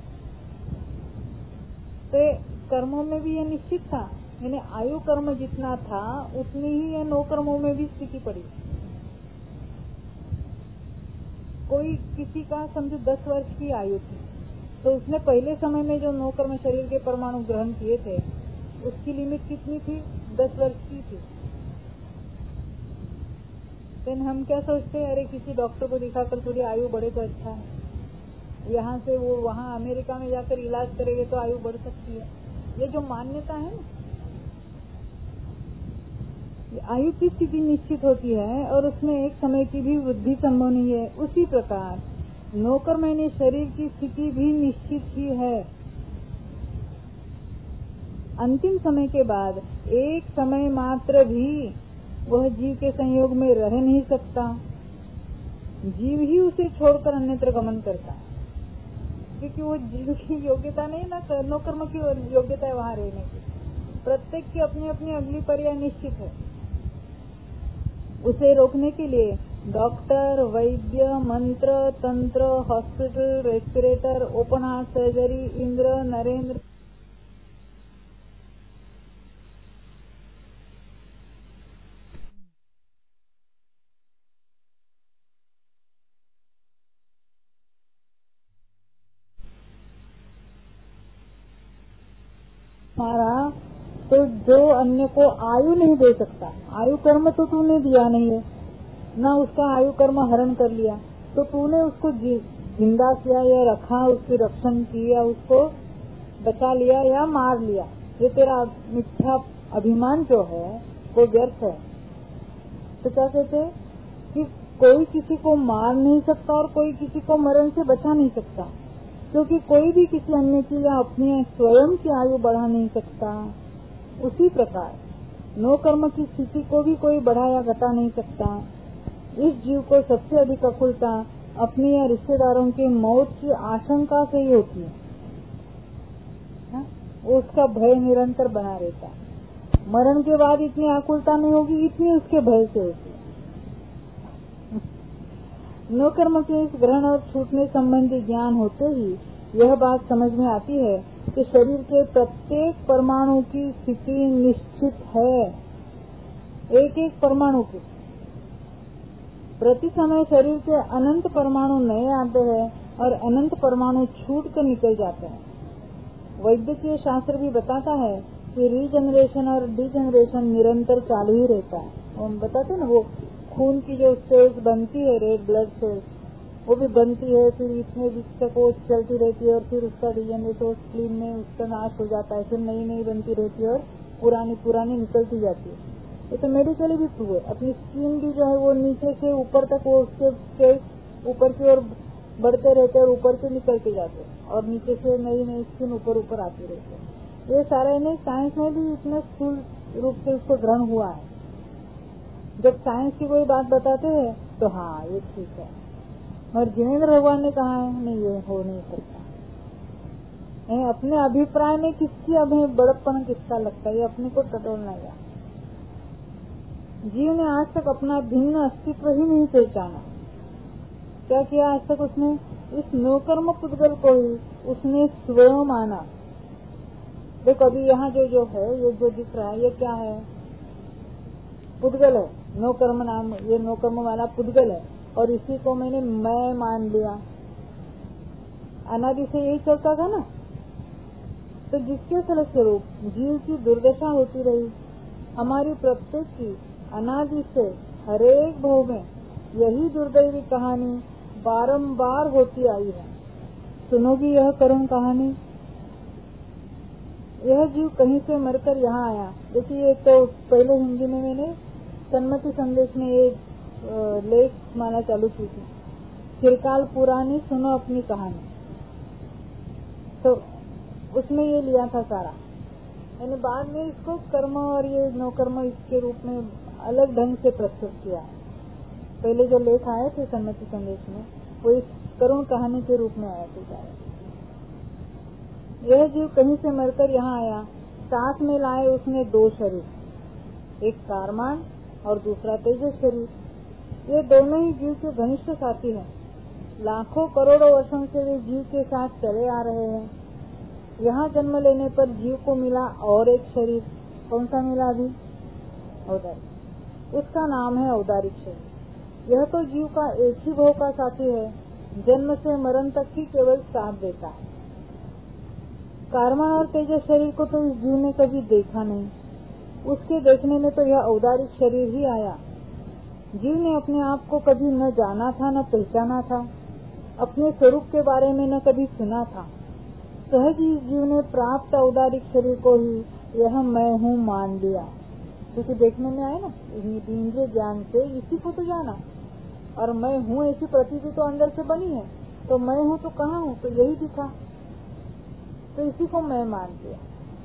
तो कर्मों में भी ये निश्चित था, यानी आयु कर्म जितना था उतनी ही ये नौ कर्मों में भी स्थिति पड़ी। कोई किसी का समझो दस वर्ष की आयु थी, तो उसने पहले समय में जो नौ कर्म शरीर के परमाणु ग्रहण किए थे उसकी लिमिट कितनी थी? दस वर्ष की थी। लेकिन हम क्या सोचते हैं, अरे किसी डॉक्टर को दिखाकर थोड़ी आयु बढ़े तो अच्छा है, यहाँ से वो वहाँ अमेरिका में जाकर इलाज करेंगे तो आयु बढ़ सकती है। ये जो मान्यता है ना, आयु की स्थिति निश्चित होती है और उसमें एक समय की भी वृद्धि संभव नहीं है। उसी प्रकार नौकर मैंने शरीर की स्थिति भी निश्चित ही है। अंतिम समय के बाद एक समय मात्र भी वह जीव के संयोग में रह नहीं सकता, जीव ही उसे छोड़कर अन्यत्र गमन करता है, क्योंकि वो जीव की योग्यता नहीं ना, नौकर्म की योग्यता है वहाँ रहने की। प्रत्येक की अपनी अपनी अगली पर्याय निश्चित है। उसे रोकने के लिए डॉक्टर, वैद्य, मंत्र, तंत्र, hospital, respirator, open heart surgery, Indra, Narendra, मारा तो जो अन्य को आयु नहीं दे सकता, आयु कर्म तो तूने दिया नहीं है ना, उसका आयु कर्म हरण कर लिया, तो तूने उसको जिंदा किया या रखा, उसकी रक्षण किया, उसको बचा लिया या मार लिया। ये तेरा मिथ्या अभिमान जो है वो व्यर्थ है। तो क्या कहते हैं कि कोई किसी को मार नहीं सकता और कोई किसी को मरण से बचा नहीं सकता, क्योंकि कोई भी किसी अन्य की या अपनी स्वयं की आयु बढ़ा नहीं सकता। उसी प्रकार नौ कर्म की स्थिति को भी कोई बढ़ा या घटा नहीं सकता। इस जीव को सबसे अधिक अकुलता अपने या रिश्तेदारों की मौत की आशंका से ही होती है, हा? उसका भय निरंतर बना रहता है। मरण के बाद इतनी आकुलता नहीं होगी, इतनी उसके भय से होती है। नौ कर्म के इस ग्रहण और छूटने संबंधी ज्ञान होते ही यह बात समझ में आती है कि शरीर के प्रत्येक परमाणु की स्थिति निश्चित है, एक एक परमाणु की। प्रति समय शरीर के अनंत परमाणु नए आते हैं और अनंत परमाणु छूट कर निकल जाते हैं। वैद्यकीय शास्त्र भी बताता है कि रीजनरेशन और डिजनरेशन निरंतर चालू ही रहता है। हम बताते हैं ना, वो खून की जो सेल्स बनती है, रेड ब्लड सेल्स, वो भी बनती है, फिर इतने दिन तक वो चलती रहती है और फिर उसका डिजनरेट हो स्प्लीन में उसका नाश हो जाता है, फिर नई नई बनती रहती है और पुरानी पुरानी निकलती जाती है। ये तो मेडिकली भी प्रूव है। अपनी स्किन भी जो है वो नीचे से ऊपर तक वो उसके सेल्स ऊपर की ओर बढ़ते रहते हैं और ऊपर से निकलते जाते हैं और नीचे से नई नई स्किन ऊपर ऊपर आती रहती है। ये सारा इन्हें साइंस में भी इतने स्थूल रूप से उसको ग्रहण हुआ है। जब साइंस की कोई बात बताते हैं तो हाँ ये ठीक है, और जिनेंद्र भगवान ने कहा है नहीं ये हो नहीं सकता। अपने अभिप्राय में किसकी अभी बड़प्पन किसका लगता है, ये अपने को टटोलना है। जीव ने आज तक अपना भिन्न अस्तित्व ही नहीं पहचाना। क्या किया आज तक उसने? इस नौकर्म पुद्गल को ही उसने स्वयं माना। देखो अभी यहाँ जो जो है, ये जो दिख रहा है, ये क्या है? पुद्गल है, नौकर्म नाम, ये नौकर्म वाला पुद्गल है, और इसी को मैंने मैं मान लिया। अनादि से यही चलता था ना। तो जिसके फलस्वरूप जीव की दुर्दशा होती रही। हमारी प्रत्येक की अनादि से हरेक भव में यही दुर्दैवी कहानी बारंबार होती आई है। सुनोगी यह करुण कहानी। यह जीव कहीं से मरकर यहाँ आया। देखिए, तो पहले हिंदी में मैंने सन्मति संदेश में एक लेख माला चालू की थी, चिरकाल पुरानी सुनो अपनी कहानी। तो उसमें ये लिया था सारा, यानी बाद में इसको कर्म और ये नौकर्म इसके रूप में अलग ढंग से प्रस्तुत किया। पहले जो लेख आए थे सम्मति संदेश में वो इस करुण कहानी के रूप में आया था। यह जीव कहीं से मरकर यहाँ आया, साथ में लाए उसने दो शरीर, एक कारमान और दूसरा तेजस शरीर। ये दोनों ही जीव के घनिष्ठ साथी हैं। लाखों करोड़ों वर्षों से वे जीव के साथ चले आ रहे हैं। यहाँ जन्म लेने पर जीव को मिला और एक शरीर। कौन सा मिला अभी? औदारिक। उसका नाम है औदारिक शरीर। यह तो जीव का एक ही भोग का साथी है, जन्म से मरण तक ही केवल साथ देता है। कारमान और तेजस शरीर को तो इस जीव ने कभी देखा नहीं, उसके देखने में तो यह औदारिक शरीर ही आया। जीव ने अपने आप को कभी न जाना था न पहचाना था, अपने स्वरूप के बारे में न कभी सुना था। सहज ही जीव ने प्राप्त औदारिक शरीर को ही यह मैं हूँ मान लिया, क्योंकि देखने में आए ना इंद्रिय ज्ञान से इसी को तो जाना, और मैं हूँ ऐसी प्रतीति तो अंदर से बनी है, तो मैं हूँ तो कहाँ हूँ, तो यही दिखा, तो इसी को मैं मान लिया।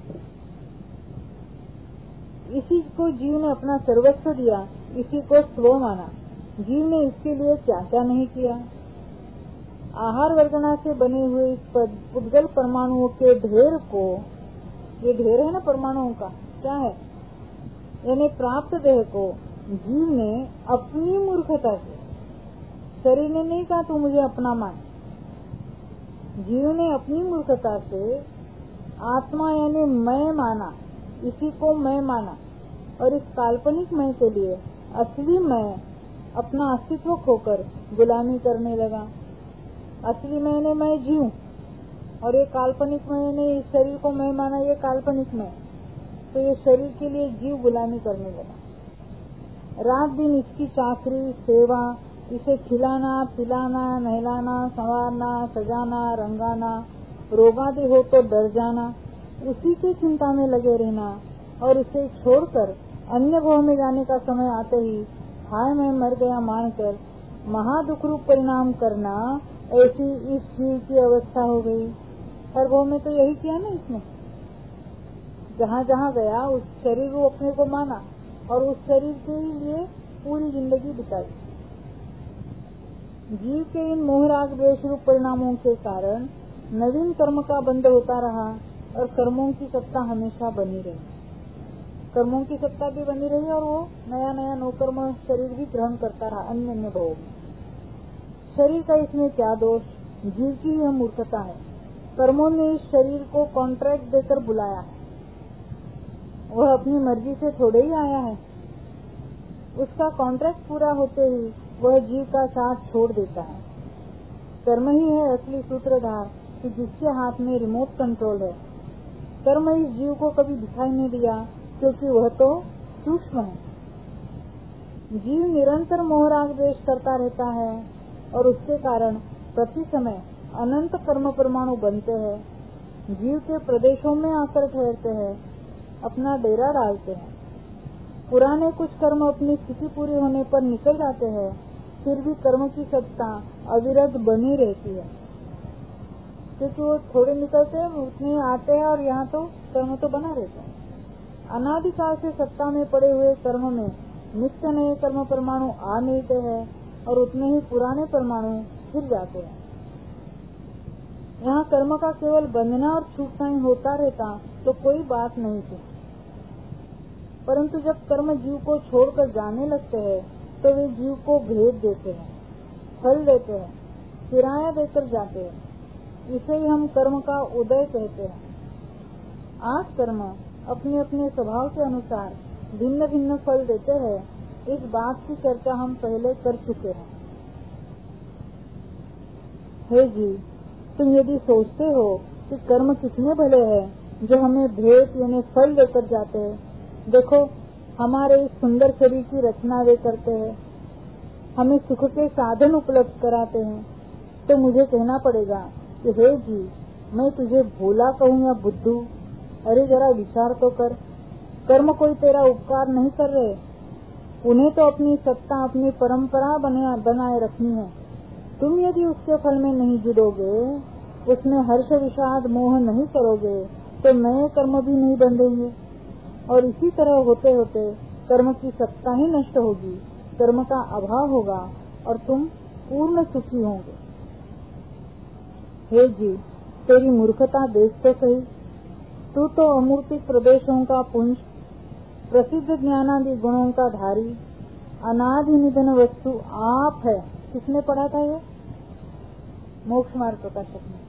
इसी को जीव ने अपना सर्वस्व दिया, इसी को स्व माना। जीव ने इसके लिए क्या क्या नहीं किया। आहार वर्गना से बने हुए इस उद्गल परमाणुओं के ढेर को, ये ढेर है ना परमाणुओं का, क्या है, यानी प्राप्त देह को जीव ने अपनी मूर्खता से, शरीर ने नहीं कहा तू मुझे अपना मान, जीव ने अपनी मूर्खता से आत्मा यानी मैं माना, इसी को मैं माना, और इस काल्पनिक मैं के लिए असली मैं अपना अस्तित्व खोकर गुलामी करने लगा। असली मैंने मैं जीव, और ये काल्पनिक मैंने इस शरीर को मैं माना, ये काल्पनिक मैं, तो ये शरीर के लिए जीव गुलामी करने लगा। रात दिन इसकी चाकरी सेवा, इसे खिलाना पिलाना नहलाना संवारना सजाना रंगाना, रोगादि हो तो डर जाना, उसी की चिंता में लगे रहना, और उसे छोड़कर अन्य भव में जाने का समय आते ही हाय मैं मर गया मानकर महादुख रूप परिणाम करना, ऐसी इस जीव की अवस्था हो गई। हर भव में तो यही किया ना इसने, जहाँ जहाँ गया उस शरीर को अपने को माना और उस शरीर के लिए पूरी जिंदगी बिताई। जीव के इन मोहराग द्वेष रूप परिणामों के कारण नवीन कर्म का बंध होता रहा और कर्मों की सत्ता हमेशा बनी रही। कर्मों की सत्ता भी बनी रही और वो नया नया नौकर्म शरीर भी ग्रहण करता रहा अन्य अन्य भावों में। शरीर का इसमें क्या दोष, जीव की यह मूर्खता है। कर्मों ने इस शरीर को कॉन्ट्रैक्ट देकर बुलाया है, वह अपनी मर्जी से थोड़े ही आया है। उसका कॉन्ट्रैक्ट पूरा होते ही वह जीव का साथ छोड़ देता है। कर्म ही है असली सूत्रधार कि जिसके हाथ में रिमोट कंट्रोल है। कर्म इस जीव को कभी दिखाई नहीं दिया क्योंकि वह तो सूक्ष्म है। जीव निरंतर मोहराग द्वेष करता रहता है और उसके कारण प्रति समय अनंत कर्म परमाणु बनते हैं। जीव के प्रदेशों में आकर ठहरते हैं, अपना डेरा डालते हैं। पुराने कुछ कर्म अपनी स्थिति पूरी होने पर निकल जाते हैं, फिर भी कर्म की सत्ता अविरत बनी रहती है, क्योंकि वो थोड़े निकलते हैं उतने आते हैं और यहाँ तो कर्म तो बना रहता है। अनादिकाल से सत्ता में पड़े हुए कर्म में नित्य नए कर्म परमाणु आ मिलते हैं और उतने ही पुराने परमाणु फिर जाते हैं। यहाँ कर्म का केवल बंधना और छूटना ही होता रहता तो कोई बात नहीं थी, परंतु जब कर्म जीव को छोड़कर जाने लगते हैं तो वे जीव को भेद देते हैं, फल देते हैं, किराया देकर जाते हैं। इसे ही हम कर्म का उदय कहते हैं। आठ कर्म अपने अपने स्वभाव के अनुसार भिन्न भिन्न फल देते हैं, इस बात की चर्चा हम पहले कर चुके हैं। हे जी, तुम यदि सोचते हो कि कर्म कितने भले हैं जो हमें भेद यानी फल देकर जाते हैं, देखो हमारे इस सुंदर शरीर की रचना वे करते हैं, हमें सुख के साधन उपलब्ध कराते हैं, तो मुझे कहना पड़ेगा कि हे जी, मैं तुझे भोला कहूँ या बुद्धू? अरे जरा विचार तो कर, कर्म कोई तेरा उपकार नहीं कर रहे, उन्हें तो अपनी सत्ता, अपनी परंपरा बना, बनाए रखनी है। तुम यदि उसके फल में नहीं जुड़ोगे, उसमें हर्ष विषाद मोह नहीं करोगे, तो नए कर्म भी नहीं बंधेंगे और इसी तरह होते होते कर्म की सत्ता ही नष्ट होगी, कर्म का अभाव होगा और तुम पूर्ण सुखी होंगे। हे जीव, तेरी मूर्खता देख तो सही। तू तो अमूर्तिक प्रदेशों का पुंज, प्रसिद्ध ज्ञानादि गुणों का धारी, अनादि निधन वस्तु आप है। किसने पढ़ा था ये? मोक्ष मार्ग प्रकाशक में।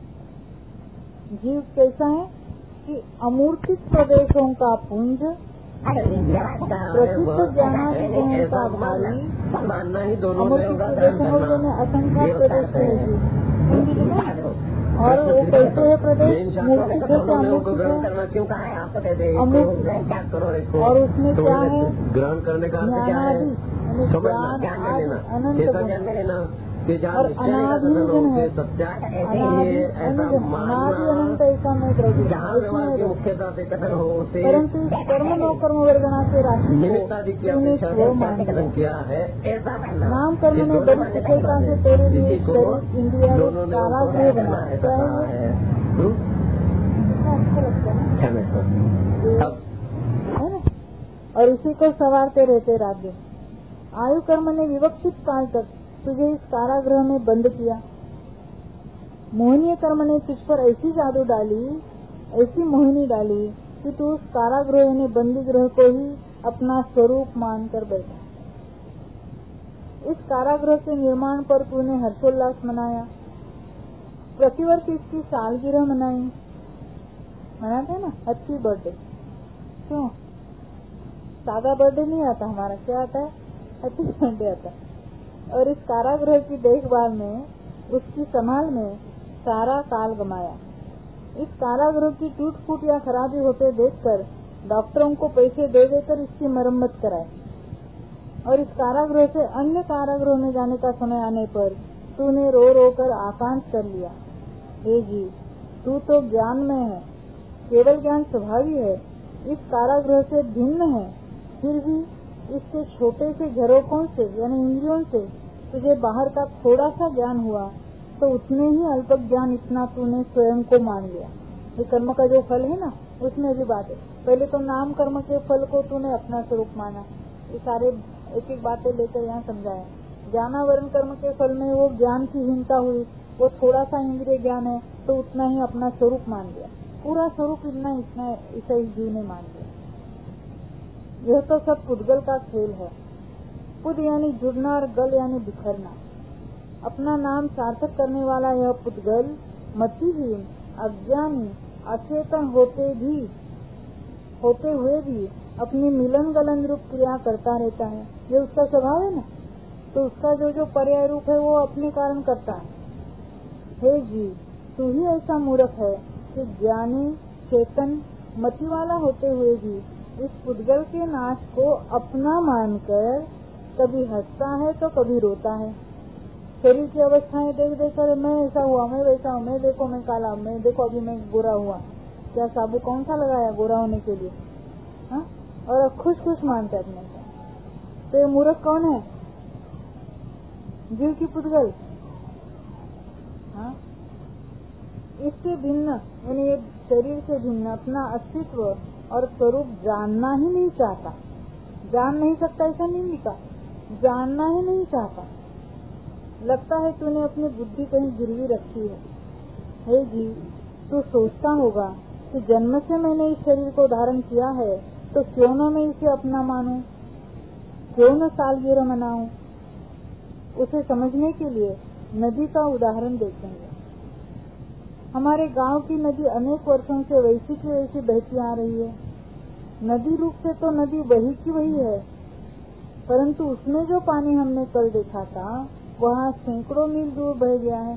जीव कैसा है कि अमूर्तिक प्रदेशों का पुंज, प्रसिद्ध ज्ञानादि गुणों का धारी, अमूर्तिक प्रदेशों में असंख्य प्रदेश है और वो कैसे है प्रदेश? मूर्तिक है क्या? अमूर्तिक है, अमूर्तिक। और उसमें क्या है? ग्रहण करने का ज्ञानादि अनंत और अनादि है, अनादि अनंत ऐसा मैं प्रभु। परंतु इस कर्म नो कर्म वर्गना से राशि किया है। नाम कर्म में बड़ी कुशलता से तेरे लिए इंडिया कारागृह बना है। अच्छा लगता है ना? और उसी को सवारते रहते राज्य। आयु कर्म ने विवक्षित काल तक तुझे इस कारागृह में बंद किया। मोहिनी कर्म ने तुझ पर ऐसी जादू डाली, ऐसी मोहिनी डाली कि तू उस कारागृह ने बंदी गृह को ही अपना स्वरूप मानकर बैठा। इस कारागृह के निर्माण पर तूने हर्षोल्लास मनाया। प्रतिवर्ष इसकी सालगिरह मनाई। मनाते हैं ना, हैप्पी बर्थडे। क्यों? सादा बर्थडे नहीं आता हमारा, क्या आता है? हैप्पी बर्थडे आता है। और इस कारागृह की देखभाल में, उसकी संभाल में सारा काल गमाया। इस कारागृह की टूट फूट या खराबी होते देखकर डॉक्टरों को पैसे दे देकर इसकी मरम्मत कराए। और इस कारागृह से अन्य कारागृह में जाने का समय आने पर तूने रो रो कर आकांक्षा कर लिया। हे जी, तू तो ज्ञान में है, केवल ज्ञान स्वभावी है, इस कारागृह से भिन्न है, फिर भी इसके छोटे से झरोकों से यानी इंद्रियों से तुझे बाहर का थोड़ा सा ज्ञान हुआ, तो उतने ही अल्प ज्ञान इतना तूने स्वयं को मान लिया। ये कर्म का जो फल है ना, उसमें भी बात है। पहले तो नाम कर्म के फल को तूने अपना स्वरूप माना। ये सारे एक एक बातें लेकर यहाँ समझाया। ज्ञानावरण कर्म के फल में वो ज्ञान की हीनता हुई, वो थोड़ा सा इंद्रिय ज्ञान है तो उतना ही अपना स्वरूप मान लिया। पूरा स्वरूप इतना इतना इसे ही जीव ने मान लिया। यह तो सब पुद्गल का खेल है। पुद यानी जुड़ना और गल यानी बिखरना। अपना नाम सार्थक करने वाला यह पुद्गल मतिहीन, अज्ञानी, अचेतन होते भी होते हुए भी अपनी मिलन गलन रूप क्रिया करता रहता है। ये उसका स्वभाव है ना, तो उसका जो जो पर्याय रूप है वो अपने कारण करता है। हे जीव, तू ही ऐसा मूर्ख है कि ज्ञानी, चेतन, मति वाला होते हुए भी इस पुद्गल के नाश को अपना मानकर कभी हंसता है तो कभी रोता है। शरीर की अवस्थाएं देख देख कर मैं ऐसा हुआ, मैं वैसा हूँ, मैं देखो मैं काला, मैं देखो अभी मैं गोरा हुआ। क्या साबु कौन सा लगाया गोरा होने के लिए? हा? और अब खुश खुश मानते अपने को। तो ये मूर्ख कौन है? जीव की पुद्गल। हाँ, इससे भिन्न यानी ये शरीर से भिन्न अपना अस्तित्व और स्वरूप जानना ही नहीं चाहता। जान नहीं सकता ऐसा नहीं लिखा, जानना ही नहीं चाहता। लगता है तूने अपनी बुद्धि कहीं गिरवी रखी है। हे जी, तू सोचता होगा कि जन्म से मैंने इस शरीर को धारण किया है, तो क्यों न मैं इसे अपना मानूं, क्यों न सालगिरह मनाऊं। उसे समझने के लिए नदी का उदाहरण देखेंगे। हमारे गांव की नदी अनेक वर्षों से वैसी की वैसी बहती आ रही है। नदी रूप से तो नदी वही की वही है, परंतु उसमें जो पानी हमने कल देखा था वहाँ सैकड़ों मील दूर बह गया है।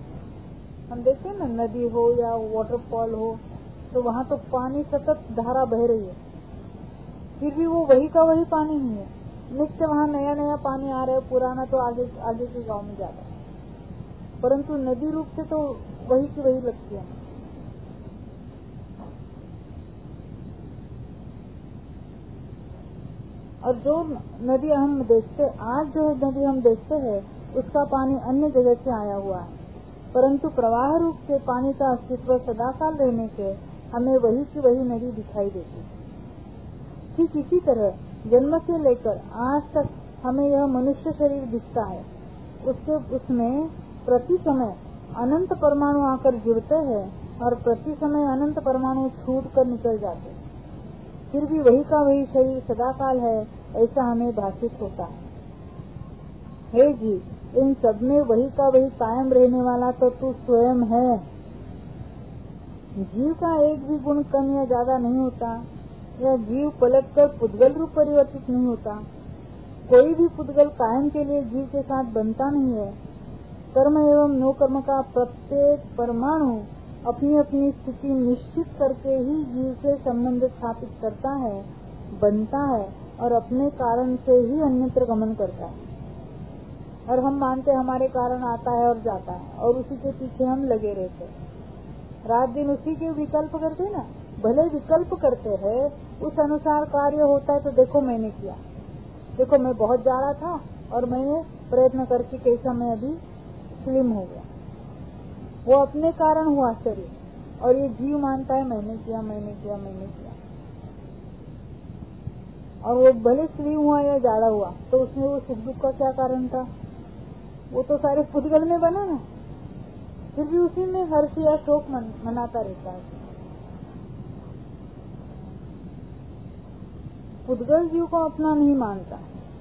हम देखते हैं ना, नदी हो या वाटरफॉल हो, तो वहाँ तो पानी सतत धारा बह रही है, फिर भी वो वही का वही पानी ही है। नित्य वहाँ नया नया पानी आ रहा है, पुराना तो आगे आगे के गांव में जाता है, परंतु नदी रूप से तो वही की वही लगती है। और जो नदी हम देखते, आज जो नदी हम देखते हैं उसका पानी अन्य जगह से आया हुआ है, परंतु प्रवाह रूप से पानी का अस्तित्व सदाकाल रहने से हमें वही की वही नदी दिखाई देती। ठीक इसी तरह जन्म से लेकर आज तक हमें यह मनुष्य शरीर दिखता है, उसके उसमें प्रति समय अनंत परमाणु आकर जुड़ते हैं और प्रति समय अनंत परमाणु छूट कर निकल जाते, फिर भी वही का वही शरीर सदाकाल है, ऐसा हमें भाषित होता है। हे जी, इन सब में वही का वही कायम रहने वाला तो तू स्वयं है। जीव का एक भी गुण कम या ज्यादा नहीं होता, या जीव पलट कर पुद्गल रूप परिवर्तित नहीं होता। कोई भी पुद्गल कायम के लिए जीव के साथ बनता नहीं है। कर्म एवं नो कर्म का प्रत्येक परमाणु अपनी अपनी स्थिति निश्चित करके ही जीव से संबंध स्थापित करता है, बनता है और अपने कारण से ही अन्यत्र गमन करता है। और हम मानते हमारे कारण आता है और जाता है और उसी के पीछे हम लगे रहते हैं, रात दिन उसी के विकल्प करते हैं ना। भले विकल्प करते हैं, उस अनुसार कार्य होता है। तो देखो मैंने किया, देखो मैं बहुत जा रहा था और मैंने प्रयत्न करके कैसा मैं अभी स्लिम हो गया, वो अपने कारण हुआ शरीर, और ये जीव मानता है मैंने किया मैंने किया मैंने किया। और वो भले स्लिम हुआ या जाड़ा हुआ, तो उसमें वो सुख दुख का क्या कारण था? वो तो सारे पुद्गल में बना ना, फिर भी उसी में हर्ष या शोक मन, मनाता रहता है। पुद्गल जीव को अपना नहीं मानता,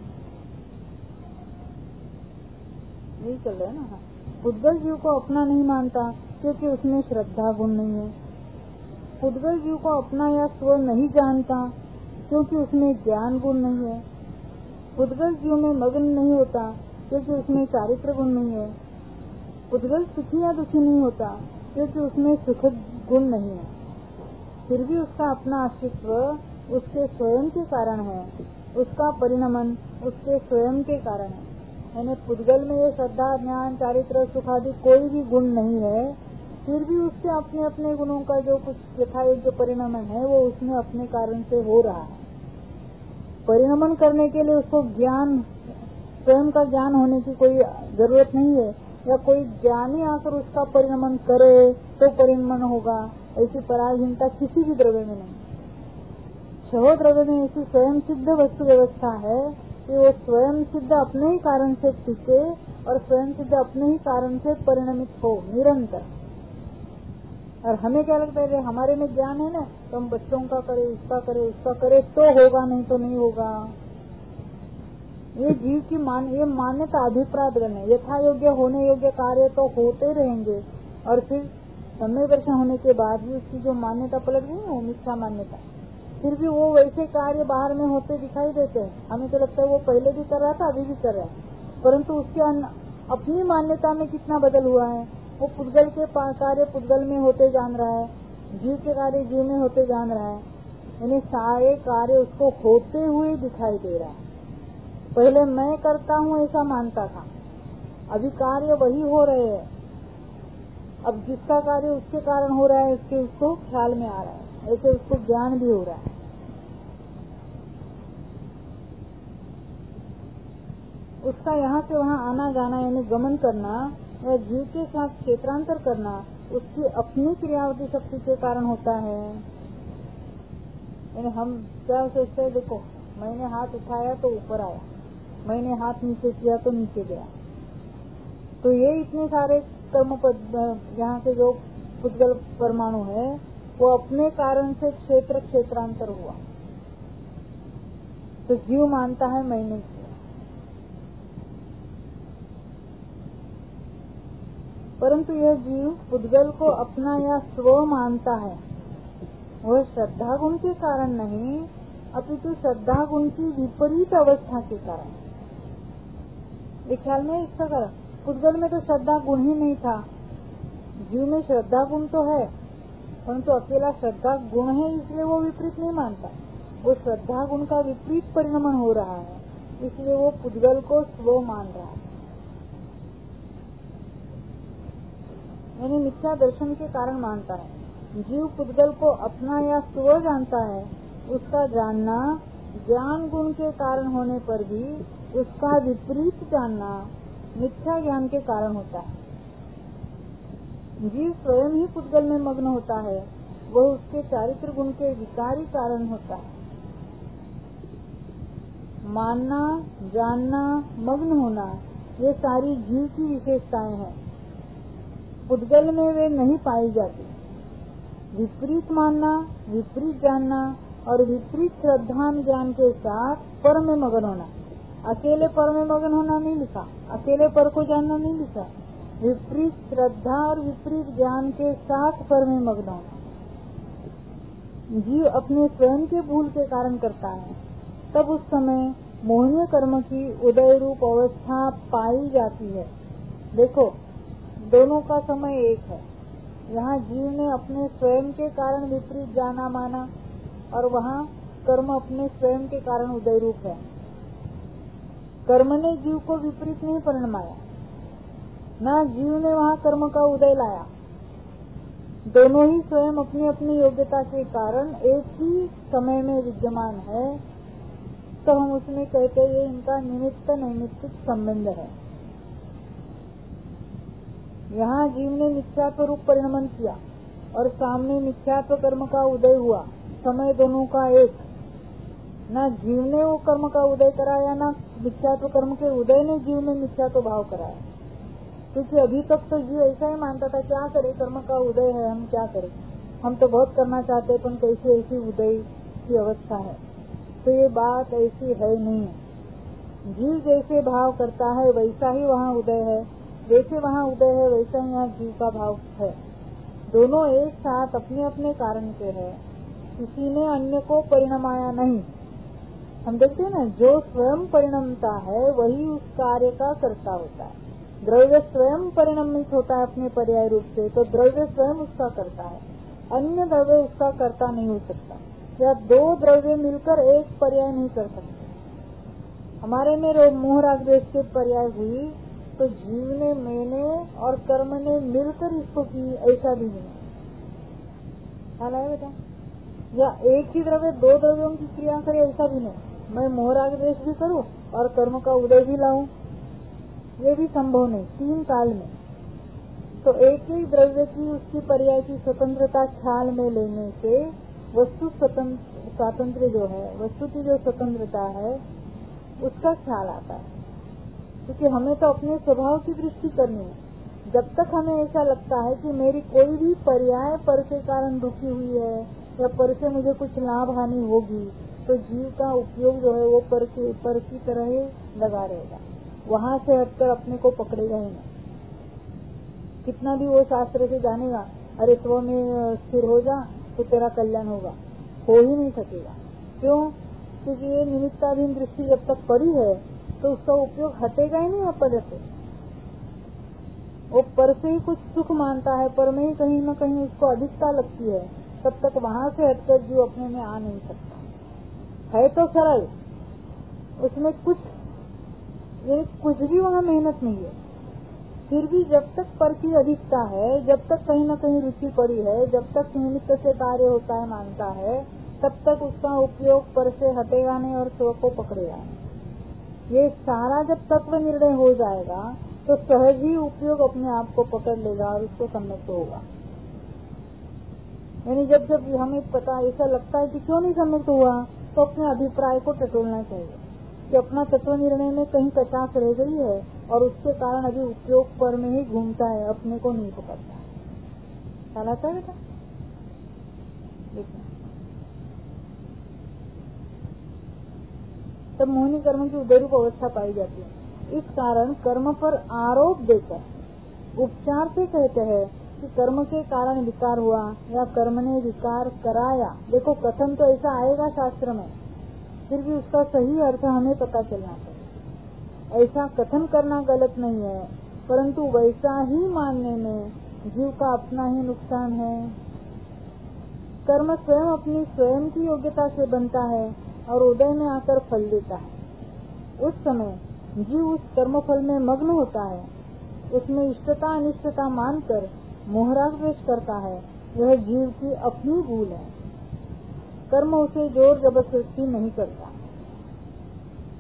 यही चल रहा है ना। पुद्गल जीव को अपना नहीं मानता क्योंकि उसमें श्रद्धा गुण नहीं है। पुद्गल जीव को अपना या स्व नहीं जानता क्योंकि उसमें ज्ञान गुण नहीं है। पुद्गल जीव में मग्न नहीं होता क्योंकि उसमें चारित्र गुण नहीं है। पुद्गल सुखी या दुखी नहीं होता क्योंकि उसमें सुख गुण नहीं है। फिर भी उसका अपना अस्तित्व उसके स्वयं के कारण है, उसका परिणमन उसके स्वयं के कारण है। यानी पुद्गल में ये श्रद्धा ज्ञान चारित्र सुख आदि कोई भी गुण नहीं है, फिर भी उसके अपने अपने गुणों का जो कुछ यथायोग्य परिणमन है वो उसमें अपने कारण से हो रहा है। परिणमन करने के लिए उसको ज्ञान, स्वयं का ज्ञान होने की कोई जरूरत नहीं है, या कोई ज्ञानी आकर उसका परिणमन करे तो परिणमन होगा, ऐसी पराधीनता किसी भी द्रव्य में नहीं। छह द्रव्य में ऐसी स्वयं सिद्ध वस्तु व्यवस्था है कि वो स्वयं सिद्ध अपने ही कारण से टिके और स्वयं सिद्ध अपने ही कारण से परिणमित हो निरंतर। और हमें क्या लगता है, हमारे में ज्ञान है ना, तो हम बच्चों का करे, उसका करे, उसका करे तो होगा, नहीं तो नहीं होगा। ये जीव की मान, ये मान्यता अभिप्राय है। यथा योग्य होने योग्य कार्य तो होते रहेंगे, और फिर समय वर्षा होने के बाद भी उसकी जो मान्यता पलट गई है वो मिथ्या मान्यता, फिर भी वो वैसे कार्य बाहर में होते दिखाई देते हैं। हमें तो लगता है वो पहले भी कर रहा था, अभी भी कर रहा है, परंतु उसके अपनी मान्यता में कितना बदल हुआ है। वो पुद्गल के कार्य पुद्गल में होते जान रहा है, जीव के कार्य जीव में होते जान रहा है, यानी सारे कार्य उसको होते हुए दिखाई दे रहा है। पहले मैं करता हूँ ऐसा मानता था, अभी कार्य वही हो रहे हैं। अब जिसका कार्य उसके कारण हो रहा है, उसके उसको ख्याल में आ रहा है, ऐसे उसको ज्ञान भी हो रहा है। उसका यहाँ से वहाँ आना जाना यानी गमन करना या जीव के साथ क्षेत्रांतर करना उसकी अपनी क्रियावती शक्ति के कारण होता है। यानी हम क्या सोचते हैं, देखो मैंने हाथ उठाया तो ऊपर आया, मैंने हाथ नीचे किया तो नीचे गया। तो ये इतने सारे कर्म पद यहाँ से जो पुद्गल परमाणु है वो अपने कारण से क्षेत्र क्षेत्रांतर हुआ, तो जीव मानता है मैंने किया। परंतु यह जीव पुद्गल को अपना या स्व मानता है, वह श्रद्धा गुण के कारण नहीं, अपितु श्रद्धा गुण की विपरीत अवस्था के कारण। ये ख्याल में इसका कारण, पुद्गल में तो श्रद्धा गुण ही नहीं था, जीव में श्रद्धा गुण तो है, परंतु अकेला श्रद्धा गुण है इसलिए वो विपरीत नहीं मानता। वो श्रद्धा गुण का विपरीत परिणमन हो रहा है, इसलिए वो पुद्गल को स्व मान रहा है। यानी मिथ्या दर्शन के कारण मानता है। जीव पुद्गल को अपना या स्व जानता है, उसका जानना ज्ञान गुण के कारण होने पर भी उसका विपरीत जानना मिथ्या ज्ञान के कारण होता है। जीव स्वयं ही पुद्गल में मग्न होता है, वह उसके चारित्र गुण के विकारी कारण होता है। मानना, जानना, मग्न होना, ये सारी जीव की विशेषताएं हैं। पुद्गल में वे नहीं पाई जाती। विपरीत मानना, विपरीत जानना और विपरीत श्रद्धान ज्ञान के साथ पर में मगन होना। अकेले पर में मगन होना नहीं लिखा, अकेले पर को जानना नहीं लिखा। विपरीत श्रद्धा और विपरीत ज्ञान के साथ पर में मग्न होना जीव अपने स्वयं के भूल के कारण करता है। तब उस समय मोहनीय कर्म की उदय रूप अवस्था पाई जाती है। देखो, दोनों का समय एक है। यहाँ जीव ने अपने स्वयं के कारण विपरीत जाना माना और वहाँ कर्म अपने स्वयं के कारण उदय रूप है। कर्म ने जीव को विपरीत नहीं परिणमाया, ना जीव ने वहाँ कर्म का उदय लाया। दोनों ही स्वयं अपनी अपनी योग्यता के कारण एक ही समय में विद्यमान है, तो हम उसमें कहते हैं इनका निमित्त नैमित्तिक संबंध है। यहाँ जीव ने मिथ्यात्व रूप परिणमन किया और सामने मिथ्यात्व कर्म का उदय हुआ। समय दोनों का एक, ना जीव ने वो कर्म का उदय कराया, ना मिथ्यात्व कर्म के उदय ने जीव में मिथ्यात्व भाव कराया। क्योंकि अभी तक तो जीव ऐसा ही मानता था, क्या करे, कर्म का उदय है, हम क्या करें, हम तो बहुत करना चाहते हैं, पर कैसे ऐसी उदय की अवस्था है। तो ये बात ऐसी है नहीं है। जीव जैसे भाव करता है वैसा ही वहाँ उदय है, जैसे वहाँ उदय है वैसा ही यहाँ जीव का भाव है। दोनों एक साथ अपने अपने कारण के है, किसी ने अन्य को परिणमाया नहीं। हम देखते हैं ना, जो स्वयं परिणमता है वही उस कार्य का कर्ता होता है। द्रव्य स्वयं परिणमित होता है अपने पर्याय रूप से, तो द्रव्य स्वयं उसका कर्ता है, अन्य द्रव्य उसका कर्ता नहीं हो सकता। या दो द्रव्य मिलकर एक पर्याय नहीं कर सकते। हमारे में मोह राग द्वेष के पर्याय हुई तो जीव ने, मैंने और कर्म ने मिलकर इसको की, ऐसा भी नहीं ख्याल है बेटा। या एक ही द्रव्य दो द्रव्यों की क्रिया करे, ऐसा भी नहीं। मैं मोह राग द्वेष भी करूं और कर्म का उदय भी लाऊं, ये भी संभव नहीं तीन काल में। तो एक ही द्रव्य की उसकी पर्याय की स्वतंत्रता ख्याल में लेने से वस्तु स्वतंत्र स्वातंत्र जो है, वस्तु की जो स्वतंत्रता है उसका ख्याल आता है। क्योंकि हमें तो अपने स्वभाव की दृष्टि करनी है। जब तक हमें ऐसा लगता है कि मेरी कोई भी पर्याय पर के कारण रुकी हुई है या पर से मुझे कुछ लाभ हानि होगी, तो जीव का उपयोग जो है वो पर की, पर की तरह ही लगा रहेगा, वहाँ से हटकर अपने को पकड़ेगा ही नहीं। कितना भी वो शास्त्र से जानेगा, अरे स्व में स्थिर हो जा तो तेरा कल्याण होगा, हो ही नहीं सकेगा। क्यों? क्योंकि ये निमित्ताधीन दृष्टि जब तक पड़ी है तो उसका उपयोग हटेगा ही नहीं अपने से। वो पर से ही कुछ सुख मानता है, पर में ही कहीं न कहीं उसको अधिकता लगती है, तब तक वहाँ से हटकर जीव अपने में आ नहीं सकता। है तो सरल, उसमें कुछ ये कुछ भी वहाँ मेहनत नहीं है। फिर भी जब तक पर की अधिकता है, जब तक कहीं न कहीं रुचि पड़ी है, जब तक निमित्त से कार्य होता है मानता है, तब तक उसका उपयोग पर से हटेगा नहीं और स्व को पकड़ेगा नहीं। ये सारा जब तत्व निर्णय हो जाएगा तो सहज ही उपयोग अपने आप को पकड़ लेगा और उसको सम्यक्त होगा। यानी जब जब हमें पता ऐसा लगता है कि क्यों नहीं सम्यक्त हुआ, तो अपने अभिप्राय को टटोलना चाहिए कि अपना तत्व निर्णय में कहीं कचास रह गई है और उसके कारण अभी उपयोग पर में ही घूमता है, अपने को नहीं पकड़ता। ख्याल आता है बेटा? देखिए, तब मोहिनी कर्म की उदय रूप अवस्था पाई जाती है। इस कारण कर्म पर आरोप देकर उपचार से कहते हैं कि कर्म के कारण विकार हुआ या कर्म ने विकार कराया। देखो, कथन तो ऐसा आएगा शास्त्र में, फिर भी उसका सही अर्थ हमें पता चलना चाहिए। ऐसा कथन करना गलत नहीं है, परंतु वैसा ही मानने में जीव का अपना ही नुकसान है। कर्म स्वयं अपनी स्वयं की योग्यता से बनता है और उदय में आकर फल देता है। उस समय जीव उस कर्म फल में मग्न होता है, उसमें इष्टता अनिष्टता मानकर मोहराग द्वेष करता है। यह जीव की अपनी भूल है, कर्म उसे जोर जबरदस्ती नहीं करता।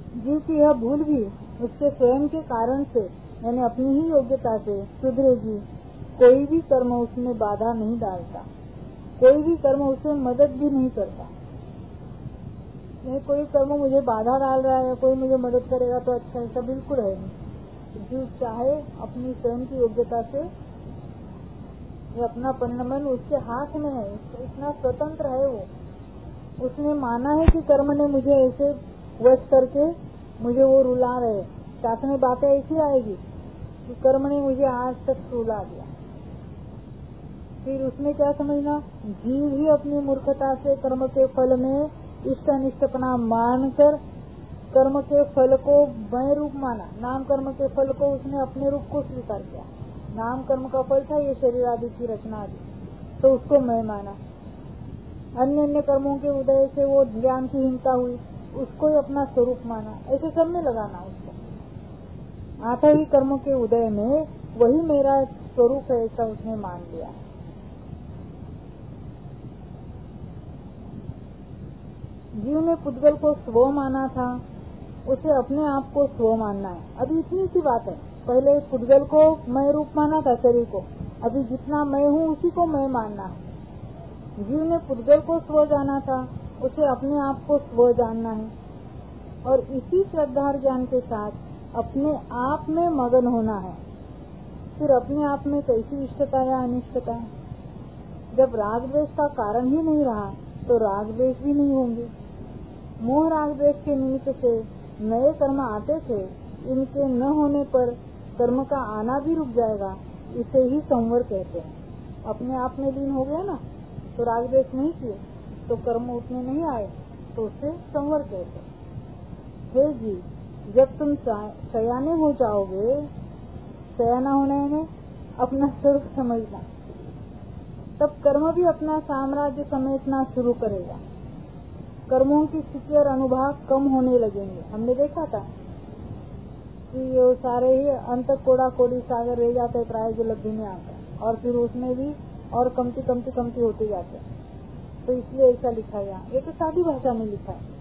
जीव की यह भूल भी उसके स्वयं के कारण से यानी अपनी ही योग्यता से सुधरेगी। कोई भी कर्म उसमें बाधा नहीं डालता, कोई भी कर्म उसे मदद भी नहीं करता। नहीं कोई कर्म मुझे बाधा डाल रहा है, कोई मुझे मदद करेगा तो अच्छा, ऐसा बिल्कुल है नहीं। जीव चाहे अपनी स्वयं की योग्यता से, ये अपना परिणमन उसके हाथ में है, इतना स्वतंत्र है वो। उसने माना है कि कर्म ने मुझे ऐसे वश करके मुझे वो रुला रहे, साथ में बातें ऐसी आएगी कि कर्म ने मुझे आज तक रुला दिया। फिर उसने क्या समझना, जीव ही अपनी मूर्खता से कर्म के फल में इष्ट अनिष्टपना मानकर कर्म के फल को मैं रूप माना, नाम कर्म के फल को उसने अपने रूप को स्वीकार किया। नाम कर्म का फल था ये शरीर आदि की रचना आदि, तो उसको मैं माना। अन्य अन्य कर्मों के उदय से वो ज्ञान की हीनता हुई, उसको ही अपना स्वरूप माना। ऐसे सब में लगाना उसको। आता ही कर्मों के उदय में वही मेरा स्वरूप है, ऐसा उसने मान लिया। जीव ने पुद्गल को स्व माना था, उसे अपने आप को स्व मानना है। अभी इतनी सी बात है, पहले पुद्गल को मैं रूप माना था शरीर को, अभी जितना मैं हूँ उसी को मैं मानना है। जीव ने पुद्गल को स्व जाना था, उसे अपने आप को स्व जानना है। और इसी श्रद्धा ज्ञान के साथ अपने आप में मगन होना है। फिर अपने आप में कैसी इष्टता या अनिष्टता है। जब राग द्वेष का कारण ही नहीं रहा तो राग द्वेष भी नहीं होंगे। मोह राग द्वेष के निमित्त से नए कर्म आते थे, इनके न होने पर कर्म का आना भी रुक जाएगा। इसे ही संवर कहते हैं। अपने आप में लीन हो गया ना, तो राग द्वेष नहीं किए तो कर्म उतने नहीं आए, तो उसे संवर कहते हैं। हे जी, जब तुम शयाने हो जाओगे, शयाना होने में अपना स्वरूप समझना, तब कर्म भी अपना साम्राज्य समेटना शुरू करेगा। कर्मों की स्थिति और अनुभाग कम होने लगेंगे। हमने देखा था कि ये सारे ही अंत कोड़ा कोड़ी सागर रह जाते प्राय जो लब्धि में आता है, और फिर उसमें भी और कमती कमती कमती होते जाते हैं। तो इसलिए ऐसा लिखा गया, ये तो सादी भाषा में लिखा है।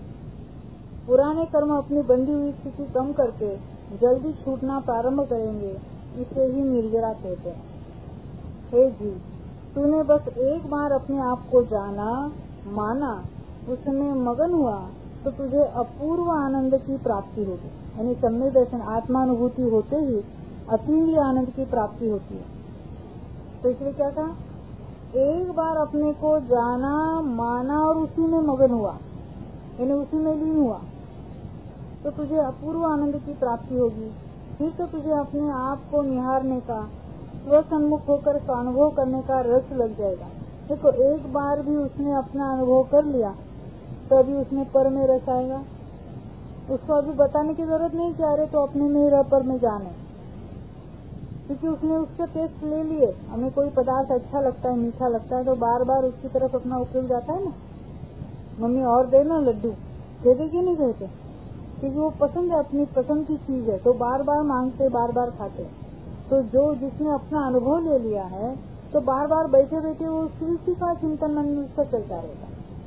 पुराने कर्म अपनी बंधी हुई स्थिति कम करके जल्दी छूटना प्रारंभ करेंगे, इसे ही निर्जरा कहते हैं। हे जी, तूने बस एक बार अपने आप को जाना, माना, उसमें मगन हुआ, तो तुझे अपूर्व आनंद की प्राप्ति होगी। यानी सम्यक दर्शन आत्मानुभूति होते ही अतीन्द्रिय आनंद की प्राप्ति होती है। तो इसलिए क्या कहा, एक बार अपने को जाना, माना और उसी में मगन हुआ, यानी उसी में लीन हुआ, तो तुझे अपूर्व आनंद की प्राप्ति होगी। फिर तो तुझे अपने आप को निहारने का, स्वसन्मुख होकर स्वानुभव करने का रस लग जाएगा। देखो, एक बार भी उसने अपना अनुभव कर लिया तो अभी उसमें पर में रस आएगा। उसको अभी बताने की जरूरत नहीं कि अरे तो अपने में रह पर में जाने, क्योंकि उसने उसके टेस्ट ले लिए। हमें कोई पदार्थ अच्छा लगता है, मीठा लगता है, तो बार बार उसकी तरफ अपना उपयोग जाता है ना, मम्मी और दे ना लड्डू, दे दे क्यों नहीं कहते, क्योंकि वो पसंद है, अपनी पसंद की चीज है, तो बार बार मांगते, बार बार खाते। तो जो जिसने अपना अनुभव ले लिया है, तो बार बार बैठे बैठे वो उसी का चिंतन मन में उसका चलता रहेगा।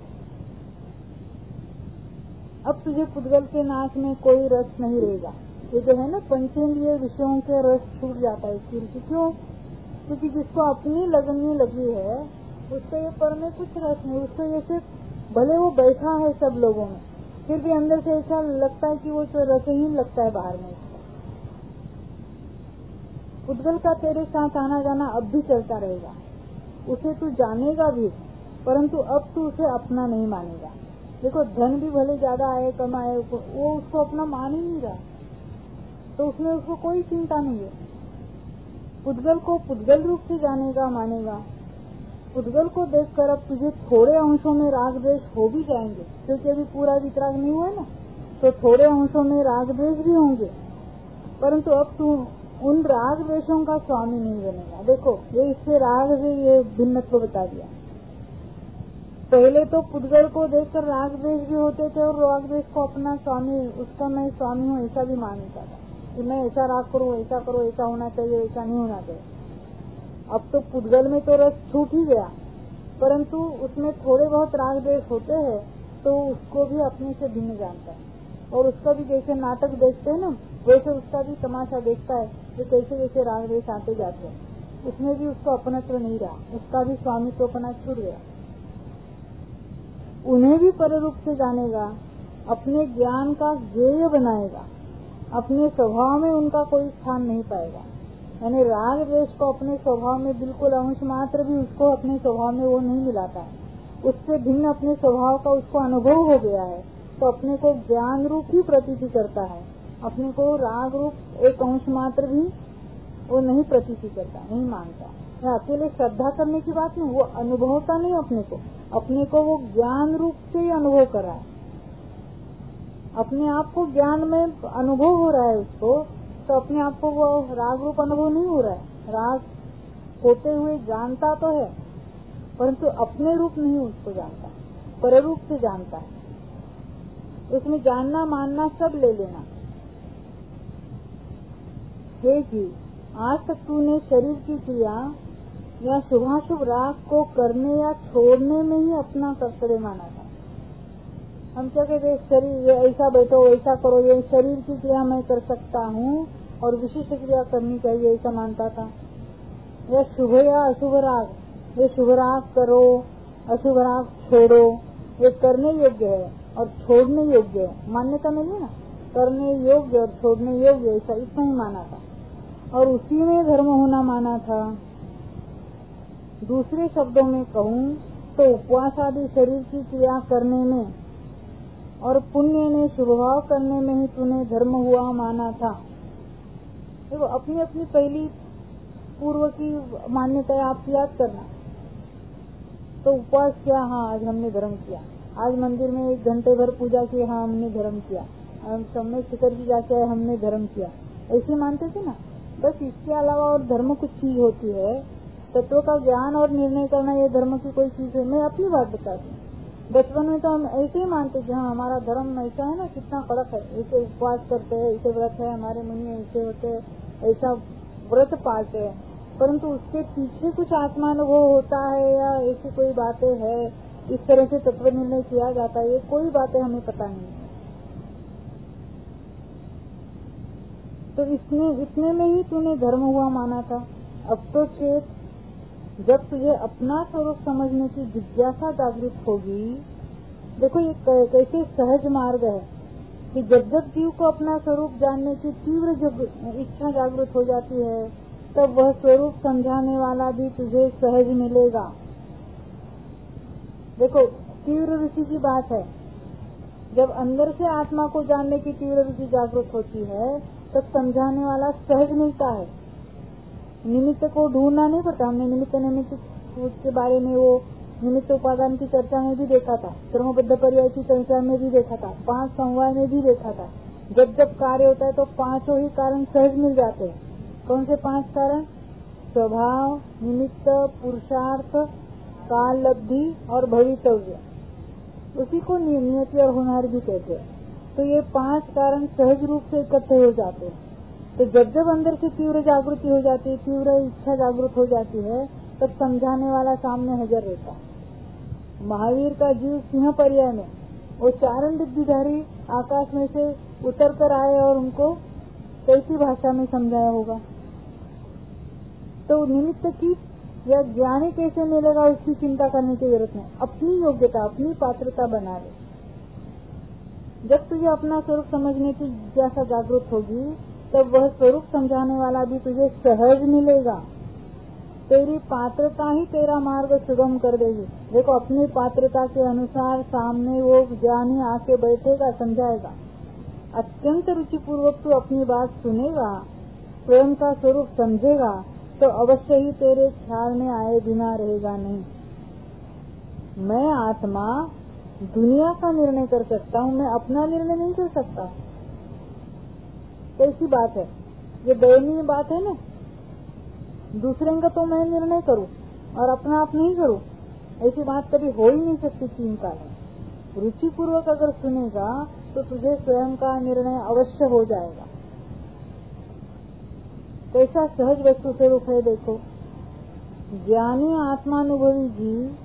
अब तुझे पुद्गल के नाच में कोई रस नहीं रहेगा। ये जो है ना, पंचेंद्रिय विषयों के रस छूट जाता है इसकी। क्यों? क्योंकि जिसको अपनी लगनी लगी है उसको ये पर में कुछ रस नहीं। उसको ये सिर्फ भले वो बैठा है सब लोगों में, फिर भी अंदर से ऐसा लगता है कि वो रसहीन लगता है बाहर में। पुद्गल का तेरे साथ आना जाना अब भी चलता रहेगा। उसे तू जानेगा भी, परंतु अब तू उसे अपना नहीं मानेगा। देखो, धन भी भले ज्यादा आए कम आए, वो उसको अपना मान ही नहीं रहा, तो उसमें उसको कोई चिंता नहीं है। पुद्गल को पुद्गल रूप से जानेगा, मानेगा। पुद्गल को देखकर अब तुझे थोड़े अंशों में राग द्वेष हो भी जाएंगे, क्योंकि अभी पूरा वितराग नहीं हुआ ना, तो थोड़े अंशों में राग द्वेष भी होंगे, परंतु अब तू उन राग द्वेषों का स्वामी नहीं बनेगा। देखो, ये इससे राग से ये भिन्नत्व बता दिया। पहले तो पुद्गल को देखकर राग द्वेष भी होते थे और राग द्वेष को अपना स्वामी, उसका मैं स्वामी हूँ ऐसा भी मानता था कि मैं ऐसा राग करूँ, ऐसा करो, ऐसा होना चाहिए, ऐसा नहीं होना चाहिए। अब तो पुद्गल में तो रस छूट ही गया, परंतु उसमें थोड़े बहुत राग द्वेष होते हैं, तो उसको भी अपने से भिन्न जानता है। और उसका भी जैसे नाटक देखते हैं ना, वैसे उसका भी तमाशा देखता है कि कैसे कैसे राग द्वेष आते जाते हैं। उसमें भी उसको अपनत्व नहीं रहा, उसका भी स्वामित्व अपना छूट गया। उन्हें भी पर रूप से जानेगा, अपने ज्ञान का ज्ञेय बनाएगा, अपने स्वभाव में उनका कोई स्थान नहीं पाएगा। यानी राग द्वेष को अपने स्वभाव में बिल्कुल अंश मात्र भी उसको अपने स्वभाव में वो नहीं मिलाता है। उससे भिन्न अपने स्वभाव का उसको अनुभव हो गया है, तो अपने को ज्ञान रूप ही प्रतीति करता है, अपने को राग रूप एक अंश मात्र भी वो नहीं प्रतीति करता, नहीं मानता। या अकेले श्रद्धा करने की बात नहीं, वो अनुभवता नहीं अपने को, अपने को वो ज्ञान रूप से ही अनुभव कर रहा है। अपने आप को ज्ञान में अनुभव हो रहा है उसको, तो अपने आप को वो राग रूप अनुभव नहीं हो रहा है। राग होते हुए जानता तो है, परंतु अपने रूप नहीं उसको जानता, पर रूप से जानता है। उसमें जानना मानना सब ले लेना। हे जी, आज तक तूने शरीर की क्रिया या शुभाशुभ राग को करने या छोड़ने में ही अपना कर्तव्य माना था। हम क्या कहते, शरीर ये ऐसा बैठो, ऐसा करो, ये शरीर की क्रिया मैं कर सकता हूँ और विशिष्ट क्रिया करनी चाहिए, ऐसा मानता था। या शुभ या अशुभ राग, ये शुभ राग करो, अशुभ राग छोड़ो, ये करने योग्य है और छोड़ने योग्य है, मान्यता मिली ना, करने योग्य और छोड़ने योग्य, ऐसा इतना ही माना था और उसी में धर्म होना माना था। दूसरे शब्दों में कहूँ तो उपवास आदि शरीर की क्रिया करने में और पुण्य ने शुभभाव करने में ही तूने धर्म हुआ माना था। देखो, अपनी अपनी पहली पूर्व की मान्यता आप याद करना। तो उपवास किया, हाँ आज हमने धर्म किया, आज मंदिर में एक घंटे भर पूजा की, हाँ हमने धर्म किया, हम सब में शिखर की जाके आए, हमने धर्म किया, ऐसे मानते थे ना। बस इसके अलावा और धर्म कुछ चीज होती है, तत्व का ज्ञान और निर्णय करना, ये धर्म की कोई चीज है। मैं अपनी बात बताती हूँ, बचपन में तो हम ऐसे ही मानते थे, हाँ हमारा धर्म ऐसा है ना, कितना कड़क है, ऐसे उपवास करते हैं, ऐसे व्रत है, हमारे मुनि ऐसे होते हैं, ऐसा व्रत पालते हैं। परंतु उसके पीछे कुछ आत्मानुभव होता है या ऐसी कोई बातें है, इस तरह से तत्व निर्णय किया जाता है, ये कोई बातें हमें पता नहीं। तो इसमें इतने में ही तूने धर्म हुआ माना था। अब तो चेत, जब तुझे अपना स्वरूप समझने की जिज्ञासा जागृत होगी, देखो ये कैसे सहज मार्ग है कि जब जब जीव को अपना स्वरूप जानने की तीव्र जब इच्छा जागृत हो जाती है, तब वह स्वरूप समझाने वाला भी तुझे सहज मिलेगा। देखो, तीव्र रुचि की बात है, जब अंदर से आत्मा को जानने की तीव्र रुचि जागृत होती है, तब समझाने वाला सहज मिलता है। निमित्त को ढूंढना नहीं पड़ता। हमने निमित्त निमित्त के बारे में वो निमित्त उपादान की चर्चा में भी देखा था, क्रमबद्ध पर्याय की चर्चा में भी देखा था, पांच समवाय में भी देखा था। जब जब कार्य होता है तो पांचों ही कारण सहज मिल जाते हैं। कौन से पांच कारण? स्वभाव, निमित्त, पुरुषार्थ, काल लब्धि और भवितव्य। उसी को नियति और होनहार भी कहते हैं। तो ये पांच कारण सहज रूप से इकट्ठे हो जाते हैं। तो जब जब अंदर से तीव्र जागृति हो जाती है, तीव्र इच्छा जागृत हो जाती है, तब समझाने वाला सामने हाजिर रहता है। महावीर का जीव सिंह पर्याय में वो चारण डिग्गीधारी आकाश में से उतर कर आए और उनको कैसी भाषा में समझाया होगा। तो निमित्त की या ज्ञानी कैसे मिलेगा, उसकी चिंता करने की जरूरत नहीं। अपनी योग्यता, अपनी पात्रता बना ले। जब तुझे अपना स्वरूप समझने की जिज्ञासा जागृत होगी, तब वह स्वरूप समझाने वाला भी तुझे सहज मिलेगा। तेरी पात्रता ही तेरा मार्ग सुगम कर देगी। देखो, अपनी पात्रता के अनुसार सामने वो ज्ञानी आके बैठेगा, समझाएगा। अत्यंत रुचि पूर्वक तू अपनी बात सुनेगा, स्वयं का स्वरूप समझेगा, तो अवश्य ही तेरे ख्याल में आए बिना रहेगा नहीं। मैं आत्मा दुनिया का निर्णय कर सकता हूँ, मैं अपना निर्णय नहीं कर सकता। कैसी बात है ये? दयनीय बात है ना। दूसरे का तो मैं निर्णय करूँ और अपना आप नहीं करूँ, ऐसी बात कभी हो ही नहीं सकती। तीन कारण रुचि पूर्वक अगर सुनेगा तो तुझे स्वयं का निर्णय अवश्य हो जाएगा। कैसा सहज वस्तु स्वरूप है। देखो, ज्ञानी आत्मानुभवी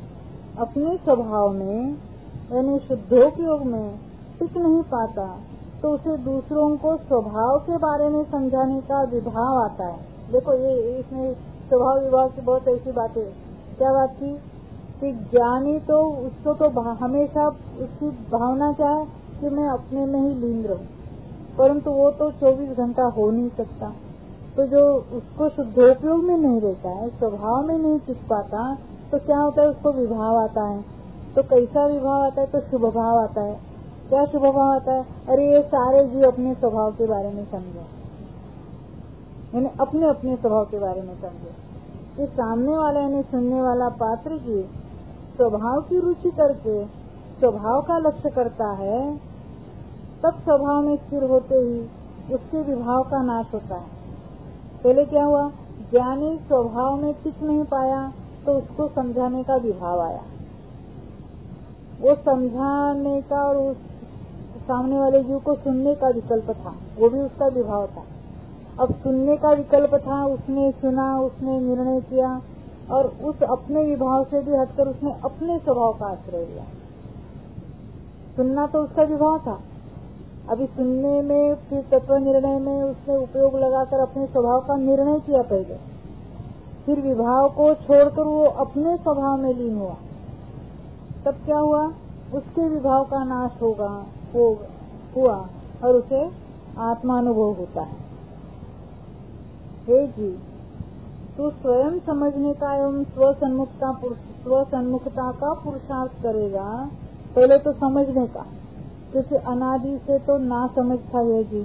जीव अपने स्वभाव में यानी शुद्धोग योग में टिक नहीं पाता, तो उसे दूसरों को स्वभाव के बारे में समझाने का विभाव आता है। देखो ये इसमें स्वभाव विभाव की बहुत ऐसी बातें, क्या बात की कि ज्ञानी तो उसको तो हमेशा उसकी भावना क्या है कि मैं अपने में ही लीन रहूं, परंतु वो तो चौबीस घंटा हो नहीं सकता। तो जो उसको शुद्धोपयोग में नहीं रहता है, स्वभाव में नहीं सीख पाता, तो क्या होता है, उसको विभाव आता है। तो कैसा विभाव आता है, तो शुभ भाव आता है। क्या शुभ भाव आता है, अरे ये सारे जीव अपने स्वभाव के बारे में समझे, यानी अपने अपने स्वभाव के बारे में समझे। ये सामने वाला यानी सुनने वाला पात्र जी स्वभाव की रुचि करके स्वभाव का लक्ष्य करता है, तब स्वभाव में स्थिर होते ही उसके विभाव का नाश होता है। पहले क्या हुआ, ज्ञानी स्वभाव में टिक नहीं पाया तो उसको समझाने का विभाव आया। वो समझाने का और उस सामने वाले जीव को सुनने का विकल्प था, वो भी उसका विभाव था। अब सुनने का विकल्प था, उसने सुना, उसने निर्णय किया और उस अपने विभाव से भी हटकर उसने अपने स्वभाव का आश्रय लिया। सुनना तो उसका विभाव था, अभी सुनने में फिर तत्व निर्णय में उसने उपयोग लगाकर अपने स्वभाव का निर्णय किया पहले, फिर विभाव को छोड़कर वो अपने स्वभाव में लीन हुआ। तब क्या हुआ, उसके विभाव का नाश होगा हो, हुआ और उसे आत्मानुभव होता है। हे जी, तू स्वयं समझने का एवं स्वसन्मुखता स्वसन्मुखता का पुरुषार्थ करेगा। पहले तो समझने का, जैसे अनादि से तो ना समझ था ये जी,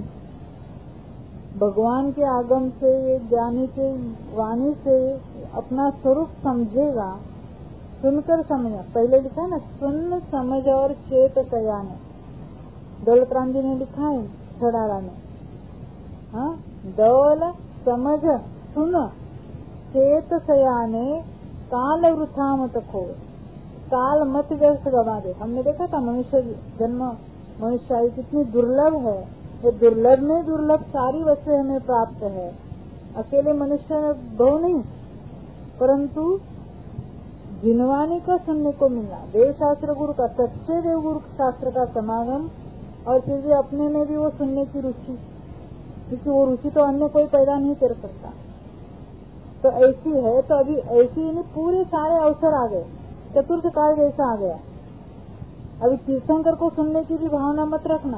भगवान के आगम से, ये ज्ञानी के वाणी से अपना स्वरूप समझेगा, सुनकर समझा। पहले लिखा है ना, सुन समझ और चेत कयान, दौलत राम जी ने लिखा है छड़ारा में। हाँ, दौल समझ सुन चेत सयाने काल वृथा मत खो, काल मत व्यर्थ गवा दे। हमने देखा था मनुष्य जन्म, मनुष्य आयु कितनी दुर्लभ है। ये दुर्लभ में दुर्लभ सारी वस्तुएं हमें प्राप्त है। अकेले मनुष्य बहु नहीं, परंतु जिनवानी का सुनने को मिला, देव शास्त्र गुरु का, सच्चे देव गुरु शास्त्र का समागम, और फिर भी अपने में भी वो सुनने की रुचि, क्योंकि वो रुचि तो अन्य कोई पैदा नहीं कर सकता। तो ऐसी है, तो अभी ऐसी नहीं, पूरे सारे अवसर आ गए, चतुर्थ काल जैसा आ गया। अभी तीर्थंकर को सुनने की भी भावना मत रखना,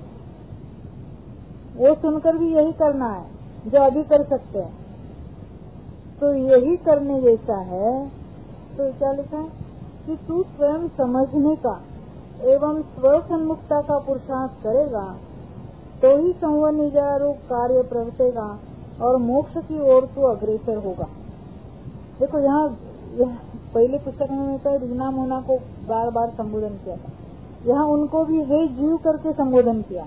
वो सुनकर भी यही करना है जो अभी कर सकते हैं, तो यही करने जैसा है। तो क्या लिखा है कि तू स्वयं समझने का एवं स्वसन्मुखता का पुरुषार्थ करेगा, तो ही संवर निजारूप कार्य प्रवर्तेगा और मोक्ष की ओर तू अग्रसर होगा। देखो यहाँ यह पहले पुस्तक में तो रीना मोना को बार बार संबोधन किया था, यहाँ उनको भी हे जीव करके संबोधन किया,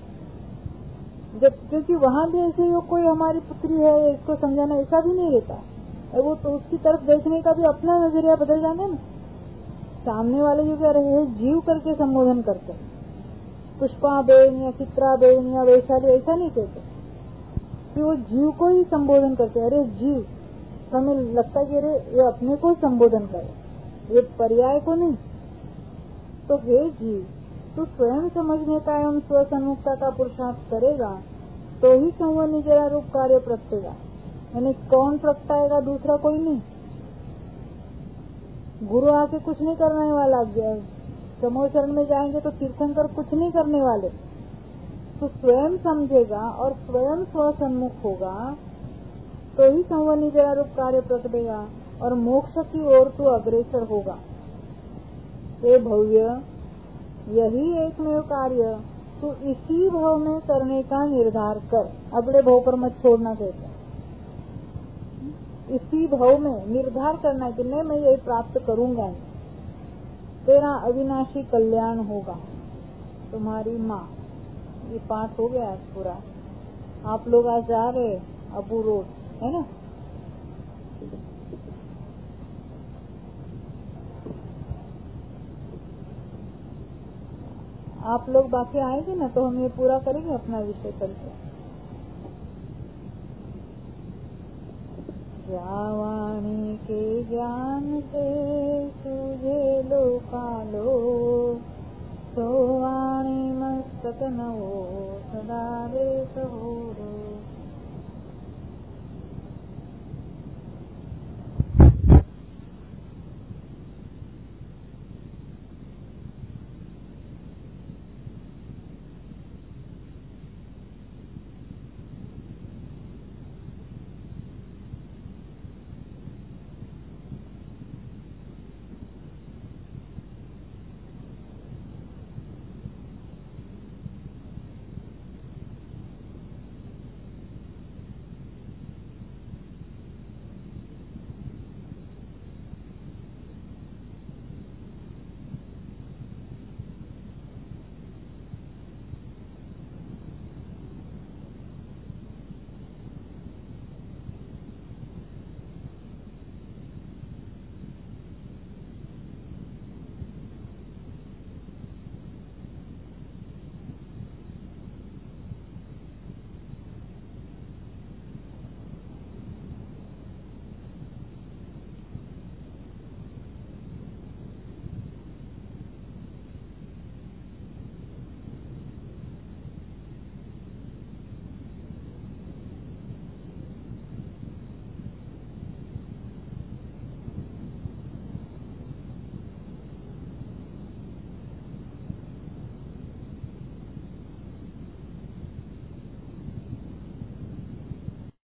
जब क्योंकि वहाँ भी ऐसे ही कोई हमारी पुत्री है इसको समझाना ऐसा भी नहीं रहता, वो तो उसकी तरफ देखने का भी अपना नजरिया बदल जाता है ना। सामने वाले जो कह रहे हैं जीव करके संबोधन करते, पुष्पा बेन या चित्रा बेन या वैशाली ऐसा नहीं कहते कि वो जीव को ही संबोधन करते। अरे जीव, हमें लगता है कि अरे ये अपने को संबोधन करे, ये पर्याय को नहीं। तो हे जीव, तू स्वयं समझने का एवं स्वसन्मुखता का पुरुषार्थ करेगा, तो ही संवर निजरा रूप कार्य प्रगटेगा। यानी कौन प्रगटाएगा, दूसरा कोई नहीं। गुरु आके कुछ नहीं करने वाला, समूह चरण में जाएंगे तो तीर्थंकर कुछ नहीं करने वाले। तो स्वयं समझेगा और स्वयं स्वसन्मुख होगा, तो ही संवर निजरा रूप कार्य प्रगटेगा और मोक्ष की ओर तू अग्रसर होगा। हे भव्य, यही एकमेव कार्य तू इसी भाव में करने का निर्धार कर। अगले भाव पर मत छोड़ना कहते, इसी भाव में निर्धार करना कि नहीं, मैं ये प्राप्त करूंगा, तेरा अविनाशी कल्याण होगा। तुम्हारी माँ, ये पाठ हो गया पूरा। आप लोग आज जा रहे अबू रोड, है ना? आप लोग बाकी आएंगे ना, तो हम ये पूरा करेंगे अपना विषय करके। वाणी के ज्ञान से सूझे लोकालो, तो वाणी मत सतन हो सदा रे सहोदर।